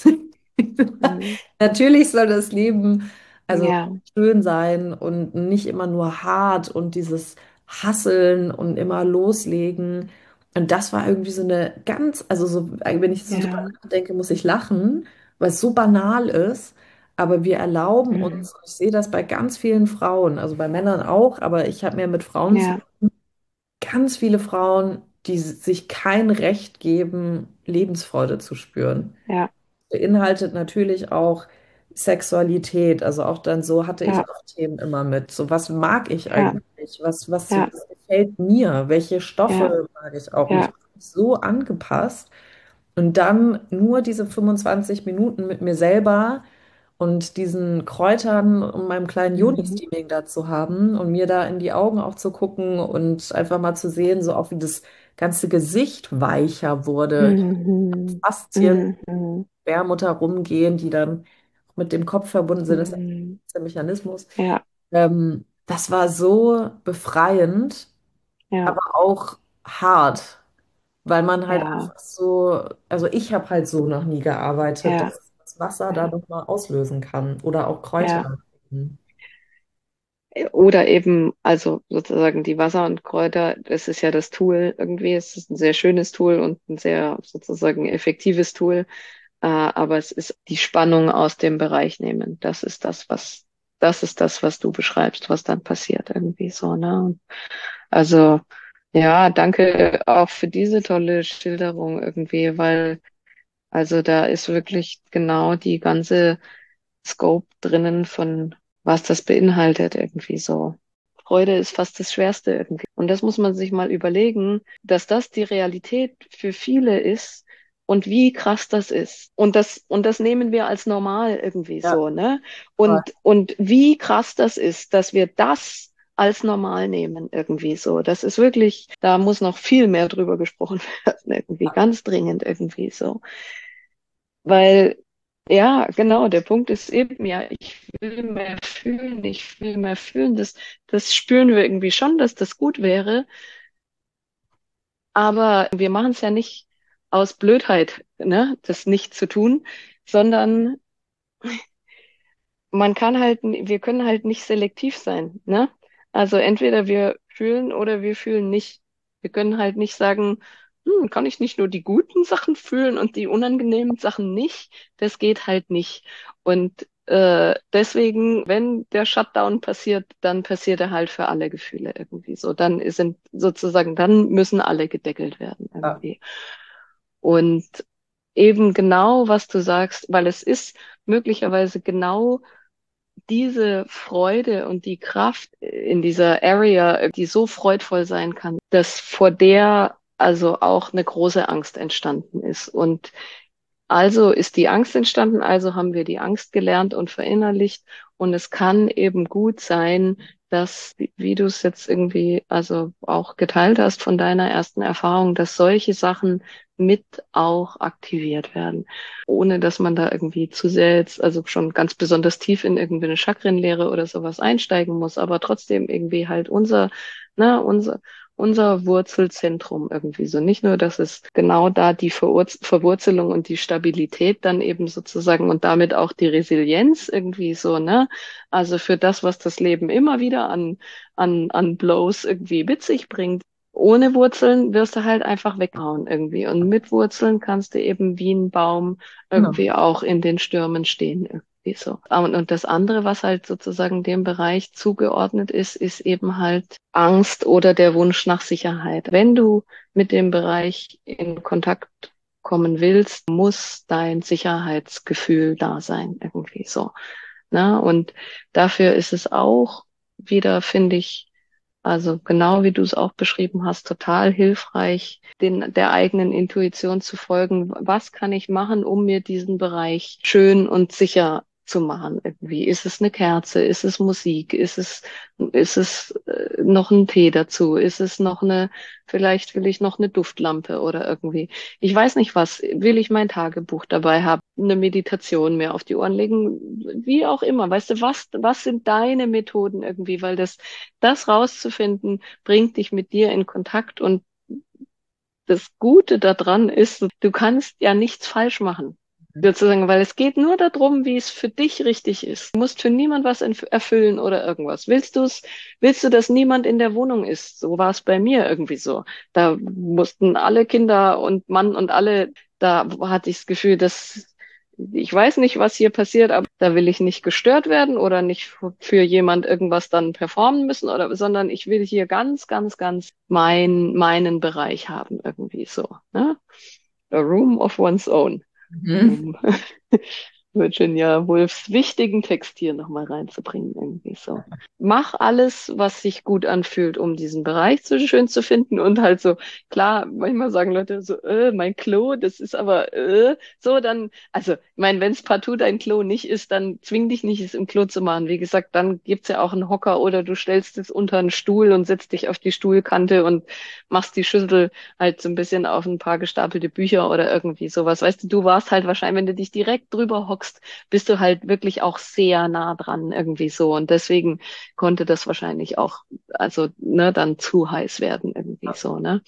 mhm, Natürlich soll das Leben also ja, schön sein und nicht immer nur hart und dieses Hasseln und immer loslegen. Und das war irgendwie so eine ganz, also so, wenn ich so drüber ja, nachdenke, muss ich lachen, weil es so banal ist. Aber wir erlauben mhm, uns, und ich sehe das bei ganz vielen Frauen, also bei Männern auch, aber ich habe mehr mit Frauen zu ja, ganz viele Frauen, die sich kein Recht geben, Lebensfreude zu spüren. ja, Beinhaltet natürlich auch Sexualität. Also auch dann so hatte ich ja, auch Themen immer mit. So, was mag ich ja, eigentlich? ja, Was gefällt mir? Welche ja, Stoffe mag ich auch? Und ich ja, habe mich so angepasst. Und dann nur diese 25 Minuten mit mir selber und diesen Kräutern und meinem kleinen mhm, Yoni-Steaming da zu haben und mir da in die Augen auch zu gucken und einfach mal zu sehen, so auch wie das ganze Gesicht weicher wurde. mhm, Faszien mhm, Gebärmutter rumgehen, die dann mit dem Kopf verbunden sind, das ist mhm, der Mechanismus. ja, Das war so befreiend, ja, aber auch hart, weil man halt ja, einfach so, also ich habe halt so noch nie gearbeitet, ja, dass das Wasser da ja, nochmal auslösen kann oder auch ja. Kräuter. Mhm. Oder eben, also sozusagen die Wasser und Kräuter, das ist ja das Tool irgendwie. Es ist ein sehr schönes Tool und ein sehr sozusagen effektives Tool. Aber es ist die Spannung aus dem Bereich nehmen. Das ist das, was du beschreibst, was dann passiert irgendwie so, ne? Also, ja, danke auch für diese tolle Schilderung irgendwie, weil, also da ist wirklich genau die ganze Scope drinnen von was das beinhaltet irgendwie so. Freude ist fast das Schwerste irgendwie. Und das muss man sich mal überlegen, dass das die Realität für viele ist und wie krass das ist. Und das nehmen wir als normal irgendwie Ja, so, ne? voll. Und wie krass das ist, dass wir das als normal nehmen irgendwie so. Das ist wirklich, da muss noch viel mehr drüber gesprochen werden irgendwie, ganz dringend irgendwie so. Weil, ja, genau, der Punkt ist eben, ja, ich will mehr fühlen, das spüren wir irgendwie schon, dass das gut wäre, aber wir machen es ja nicht aus Blödheit, ne, das nicht zu tun, sondern wir können halt nicht selektiv sein, ne? Also entweder wir fühlen oder wir fühlen nicht. Wir können halt nicht sagen, kann ich nicht nur die guten Sachen fühlen und die unangenehmen Sachen nicht? Das geht halt nicht. Und deswegen, wenn der Shutdown passiert, dann passiert er halt für alle Gefühle irgendwie so. Dann müssen alle gedeckelt werden Ja. irgendwie. Und eben genau, was du sagst, weil es ist möglicherweise genau diese Freude und die Kraft in dieser Area, die so freudvoll sein kann, dass vor der also auch eine große Angst entstanden ist. Und also ist die Angst entstanden, also haben wir die Angst gelernt und verinnerlicht. Und es kann eben gut sein, dass, wie du es jetzt irgendwie also auch geteilt hast von deiner ersten Erfahrung, dass solche Sachen mit auch aktiviert werden, ohne dass man da irgendwie zu sehr jetzt, also schon ganz besonders tief in irgendwie eine Chakrenlehre oder sowas einsteigen muss, aber trotzdem irgendwie halt unser Wurzelzentrum irgendwie so. Nicht nur, dass es genau da die Verwurzelung und die Stabilität dann eben sozusagen und damit auch die Resilienz irgendwie so, ne? Also für das, was das Leben immer wieder an Blows irgendwie mit sich bringt. Ohne Wurzeln wirst du halt einfach weghauen irgendwie. Und mit Wurzeln kannst du eben wie ein Baum Genau. irgendwie auch in den Stürmen stehen irgendwie so. Und das andere, was halt sozusagen dem Bereich zugeordnet ist, ist eben halt Angst oder der Wunsch nach Sicherheit. Wenn du mit dem Bereich in Kontakt kommen willst, muss dein Sicherheitsgefühl da sein irgendwie so. Na, und dafür ist es auch wieder, finde ich, also genau wie du es auch beschrieben hast, total hilfreich, der eigenen Intuition zu folgen. Was kann ich machen, um mir diesen Bereich schön und sicher zu machen irgendwie? Ist es eine Kerze? Ist es Musik? Ist es noch ein Tee dazu? Ist es noch vielleicht will ich noch eine Duftlampe oder irgendwie. Ich weiß nicht was. Will ich mein Tagebuch dabei haben? Eine Meditation mir auf die Ohren legen? Wie auch immer. Weißt du, was sind deine Methoden irgendwie? Weil das rauszufinden, bringt dich mit dir in Kontakt. Und das Gute daran ist, du kannst ja nichts falsch machen. Sozusagen, weil es geht nur darum, wie es für dich richtig ist. Du musst für niemand was erfüllen oder irgendwas. Willst du, dass niemand in der Wohnung ist? So war es bei mir irgendwie so. Da mussten alle Kinder und Mann und alle, da hatte ich das Gefühl, dass ich weiß nicht, was hier passiert, aber da will ich nicht gestört werden oder nicht für jemand irgendwas dann performen müssen sondern ich will hier ganz, ganz, ganz meinen Bereich haben irgendwie so, ne? A room of one's own, Mhm. um Virginia Woolfs wichtigen Text hier nochmal reinzubringen irgendwie so. Mach alles, was sich gut anfühlt, um diesen Bereich so schön zu finden und halt so, klar, manchmal sagen Leute so, mein Klo, das ist aber, so dann, also, ich meine, wenn es partout dein Klo nicht ist, dann zwing dich nicht, es im Klo zu machen. Wie gesagt, dann gibt's ja auch einen Hocker oder du stellst es unter einen Stuhl und setzt dich auf die Stuhlkante und machst die Schüssel halt so ein bisschen auf ein paar gestapelte Bücher oder irgendwie sowas. Weißt du, du warst halt wahrscheinlich, wenn du dich direkt drüber hockst, bist du halt wirklich auch sehr nah dran irgendwie so. Und deswegen konnte das wahrscheinlich auch, also, ne, dann zu heiß werden irgendwie so, ne?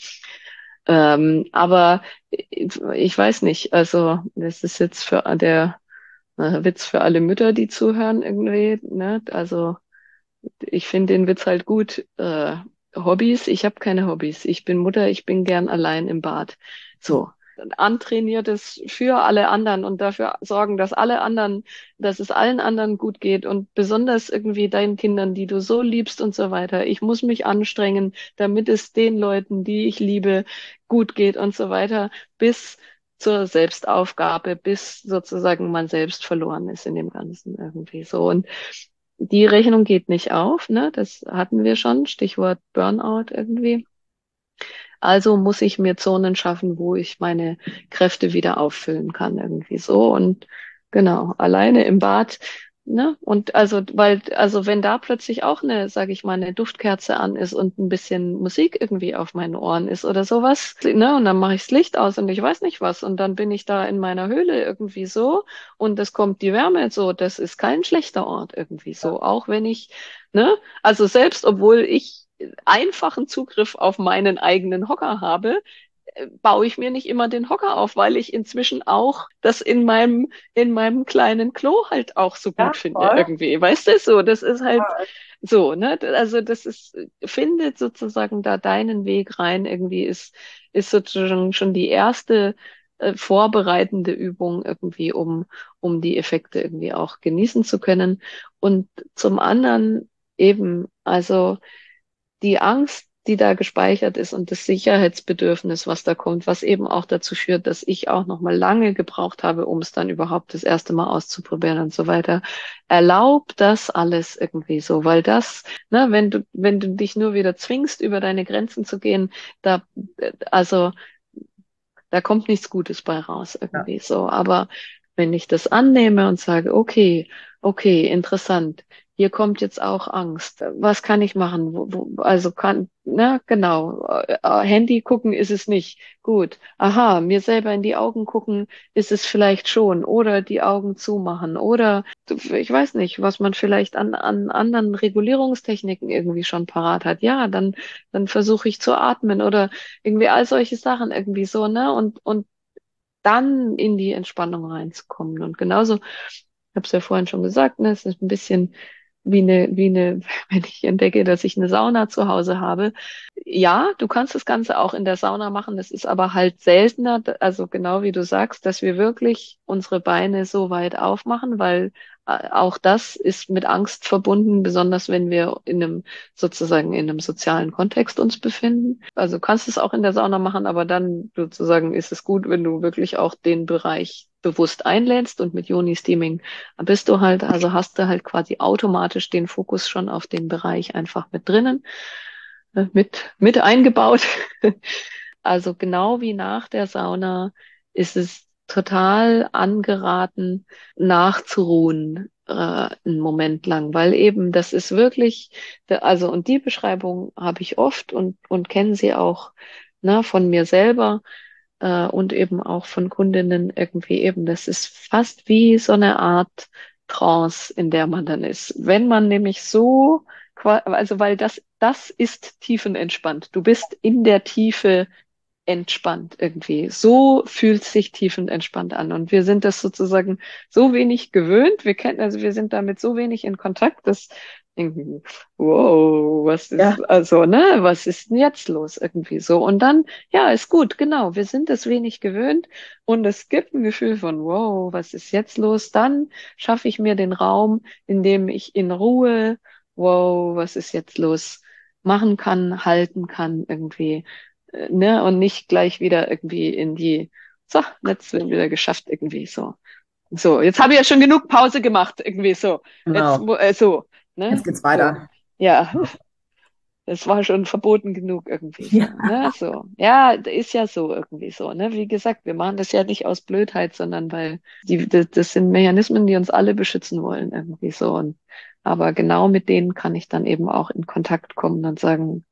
Aber ich weiß nicht, also das ist jetzt für der Witz für alle Mütter, die zuhören irgendwie, ne? Also ich finde den Witz halt gut. Hobbys, ich habe keine Hobbys. Ich bin Mutter, ich bin gern allein im Bad. So. Antrainiertes für alle anderen und dafür sorgen, dass es allen anderen gut geht und besonders irgendwie deinen Kindern, die du so liebst und so weiter. Ich muss mich anstrengen, damit es den Leuten, die ich liebe, gut geht und so weiter, bis zur Selbstaufgabe, bis sozusagen man selbst verloren ist in dem Ganzen irgendwie so. Und die Rechnung geht nicht auf, ne? Das hatten wir schon, Stichwort Burnout irgendwie. Also muss ich mir Zonen schaffen, wo ich meine Kräfte wieder auffüllen kann, irgendwie so. Und genau, alleine im Bad, ne? Und also wenn da plötzlich auch sage ich mal, eine Duftkerze an ist und ein bisschen Musik irgendwie auf meinen Ohren ist oder sowas, ne? Und dann mache ich das Licht aus und ich weiß nicht was. Und dann bin ich da in meiner Höhle irgendwie so und es kommt die Wärme so. Das ist kein schlechter Ort irgendwie so. Auch wenn ich, ne? Also selbst obwohl ich einfachen Zugriff auf meinen eigenen Hocker habe, baue ich mir nicht immer den Hocker auf, weil ich inzwischen auch das in meinem kleinen Klo halt auch so Ja, gut finde voll. irgendwie. Weißt du, so, das ist halt so, ne? Also das ist, findet sozusagen da deinen Weg rein irgendwie ist sozusagen schon die erste vorbereitende Übung irgendwie, um die Effekte irgendwie auch genießen zu können. Und zum anderen eben, also die Angst, die da gespeichert ist und das Sicherheitsbedürfnis, was da kommt, was eben auch dazu führt, dass ich auch noch mal lange gebraucht habe, um es dann überhaupt das erste Mal auszuprobieren und so weiter. Erlaub das alles irgendwie so, weil das, ne, wenn du dich nur wieder zwingst, über deine Grenzen zu gehen, da, also, da kommt nichts Gutes bei raus Ja. irgendwie so. Aber wenn ich das annehme und sage, okay, okay, interessant, hier kommt jetzt auch Angst. Was kann ich machen? Also na genau, Handy gucken ist es nicht. Gut. Aha, mir selber in die Augen gucken ist es vielleicht schon. Oder die Augen zumachen. Oder ich weiß nicht, was man vielleicht an anderen Regulierungstechniken irgendwie schon parat hat. Ja, dann versuche ich zu atmen oder irgendwie all solche Sachen irgendwie so, ne? Und dann in die Entspannung reinzukommen. Und genauso, ich habe es ja vorhin schon gesagt, ne, es ist ein bisschen wenn ich entdecke, dass ich eine Sauna zu Hause habe. Ja, du kannst das Ganze auch in der Sauna machen, das ist aber halt seltener, also genau wie du sagst, dass wir wirklich unsere Beine so weit aufmachen, weil auch das ist mit Angst verbunden, besonders wenn wir sozusagen in einem sozialen Kontext uns befinden. Also du kannst es auch in der Sauna machen, aber dann sozusagen ist es gut, wenn du wirklich auch den Bereich bewusst einlädst und mit Yoni-Steaming bist du halt, also hast du halt quasi automatisch den Fokus schon auf den Bereich einfach mit drinnen, mit eingebaut. Also genau wie nach der Sauna ist es total angeraten, nachzuruhen, einen Moment lang, weil eben das ist wirklich, also und die Beschreibung habe ich oft und kenne sie auch, ne, von mir selber und eben auch von Kundinnen irgendwie eben. Das ist fast wie so eine Art Trance, in der man dann ist. Wenn man nämlich so, also weil das ist tiefenentspannt. Du bist in der Tiefe entspannt irgendwie. So fühlt sich tiefenentspannt an. Und wir sind das sozusagen so wenig gewöhnt. Also wir sind damit so wenig in Kontakt, dass irgendwie, wow, was Ja. ist, also, ne, was ist denn jetzt los irgendwie so? Und dann, ja, ist gut, genau. Wir sind das wenig gewöhnt und es gibt ein Gefühl von, wow, was ist jetzt los? Dann schaffe ich mir den Raum, in dem ich in Ruhe, wow, was ist jetzt los? Machen kann, halten kann irgendwie ne, und nicht gleich wieder irgendwie so, jetzt wird wieder geschafft irgendwie so. So, jetzt habe ich ja schon genug Pause gemacht irgendwie so. Genau. So, Jetzt ne? geht's So. weiter. Ja, das war schon verboten genug irgendwie so, Ja. ne? So. Ja, ist ja so irgendwie so, ne? Wie gesagt, wir machen das ja nicht aus Blödheit, sondern weil das sind Mechanismen, die uns alle beschützen wollen irgendwie so. Aber genau mit denen kann ich dann eben auch in Kontakt kommen und sagen,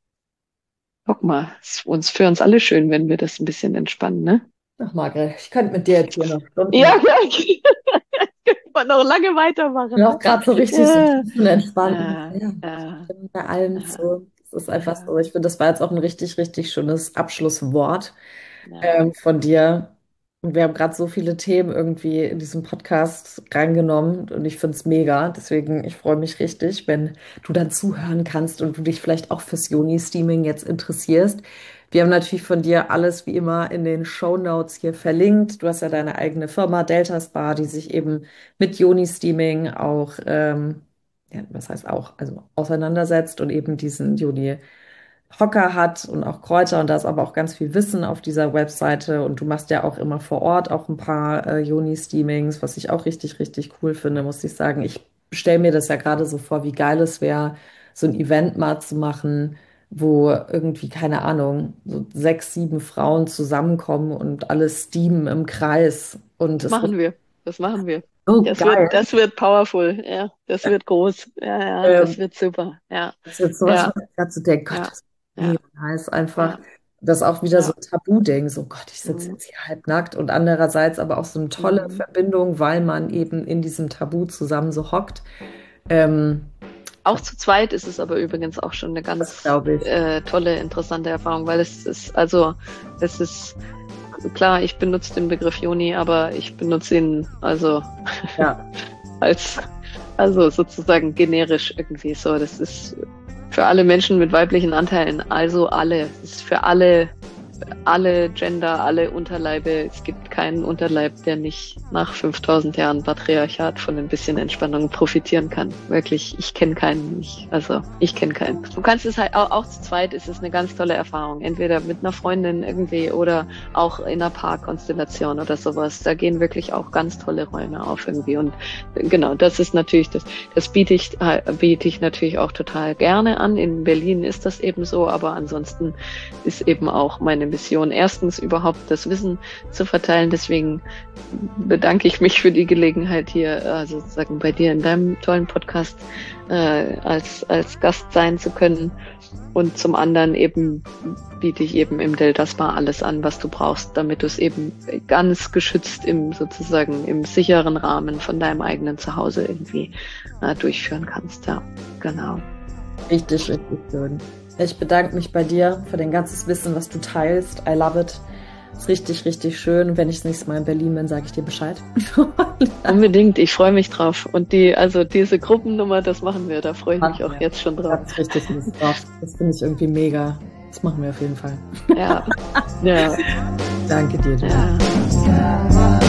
guck mal, es ist für uns alle schön, wenn wir das ein bisschen entspannen, ne? Ach, Margret, ich könnte mit dir jetzt hier noch Ja, Stunden ja, könnte man noch lange weitermachen, auch ne? gerade so richtig so Ja, tief und entspannt. ja, Ja, ja, ich bin bei allem ja, so. Es ist einfach ja, so. Ich finde, das war jetzt auch ein richtig, richtig schönes Abschlusswort ja. von dir. Und wir haben gerade so viele Themen irgendwie in diesem Podcast reingenommen und ich finde es mega. Deswegen, ich freue mich richtig, wenn du dann zuhören kannst und du dich vielleicht auch fürs Yoni-Steaming jetzt interessierst. Wir haben natürlich von dir alles wie immer in den Show Notes hier verlinkt. Du hast ja deine eigene Firma Delta Spa, die sich eben mit Yoni-Steaming auch, ja, was heißt auch, also auseinandersetzt und eben diesen Yoni Hocker hat und auch Kräuter und da ist aber auch ganz viel Wissen auf dieser Webseite und du machst ja auch immer vor Ort auch ein paar Yoni-Steamings, was ich auch richtig, richtig cool finde, muss ich sagen. Ich stelle mir das ja gerade so vor, wie geil es wäre, so ein Event mal zu machen, wo irgendwie, keine Ahnung, so 6, 7 Frauen zusammenkommen und alle steamen im Kreis und Das es ist machen wir. Das machen wir. so Das geil. wird, das wird powerful. Ja, das wird groß. Ja, ja, das Ähm, wird super. Ja, Das ist jetzt sowas, was ja, ich gerade so denke, Gott, ja, das ist ja, mega nice. Einfach, ja, das ist auch wieder so ja. ein Tabu-Ding, so Gott, ich sitze Mhm. jetzt hier halbnackt und andererseits aber auch so eine tolle Mhm. Verbindung, weil man eben in diesem Tabu zusammen so hockt. Ähm, Auch zu zweit ist es aber übrigens auch schon eine ganz tolle, interessante Erfahrung, weil es ist klar, ich benutze den Begriff Joni, aber ich benutze ihn also also sozusagen generisch irgendwie so. Das ist für alle Menschen mit weiblichen Anteilen, also alle. Es ist für alle Gender, alle Unterleibe. Es gibt keinen Unterleib, der nicht nach 5000 Jahren Patriarchat von ein bisschen Entspannung profitieren kann. Wirklich, ich kenne keinen. Ich kenne keinen. Du kannst es halt auch zu zweit, ist es eine ganz tolle Erfahrung. Entweder mit einer Freundin irgendwie oder auch in einer Paarkonstellation oder sowas. Da gehen wirklich auch ganz tolle Räume auf irgendwie. Und genau, das ist natürlich, das biete ich natürlich auch total gerne an. In Berlin ist das eben so, aber ansonsten ist eben auch meine Mission, erstens überhaupt das Wissen zu verteilen. Deswegen bedanke ich mich für die Gelegenheit hier, sozusagen bei dir in deinem tollen Podcast als Gast sein zu können. Und zum anderen eben biete ich eben im Delta Spa alles an, was du brauchst, damit du es eben ganz geschützt im sicheren Rahmen von deinem eigenen Zuhause irgendwie durchführen kannst. Ja, genau. Richtig, richtig schön. Ich bedanke mich bei dir für dein ganzes Wissen, was du teilst. I love it. Ist richtig, richtig schön. Wenn ich das nächste Mal in Berlin bin, sage ich dir Bescheid. Unbedingt, ich freue mich drauf. Und diese Gruppennummer, das machen wir. Da freue ich mich auch jetzt schon drauf. Das ist richtig Lust drauf. Das finde ich irgendwie mega. Das machen wir auf jeden Fall. Ja. Ja. Danke dir. Ja.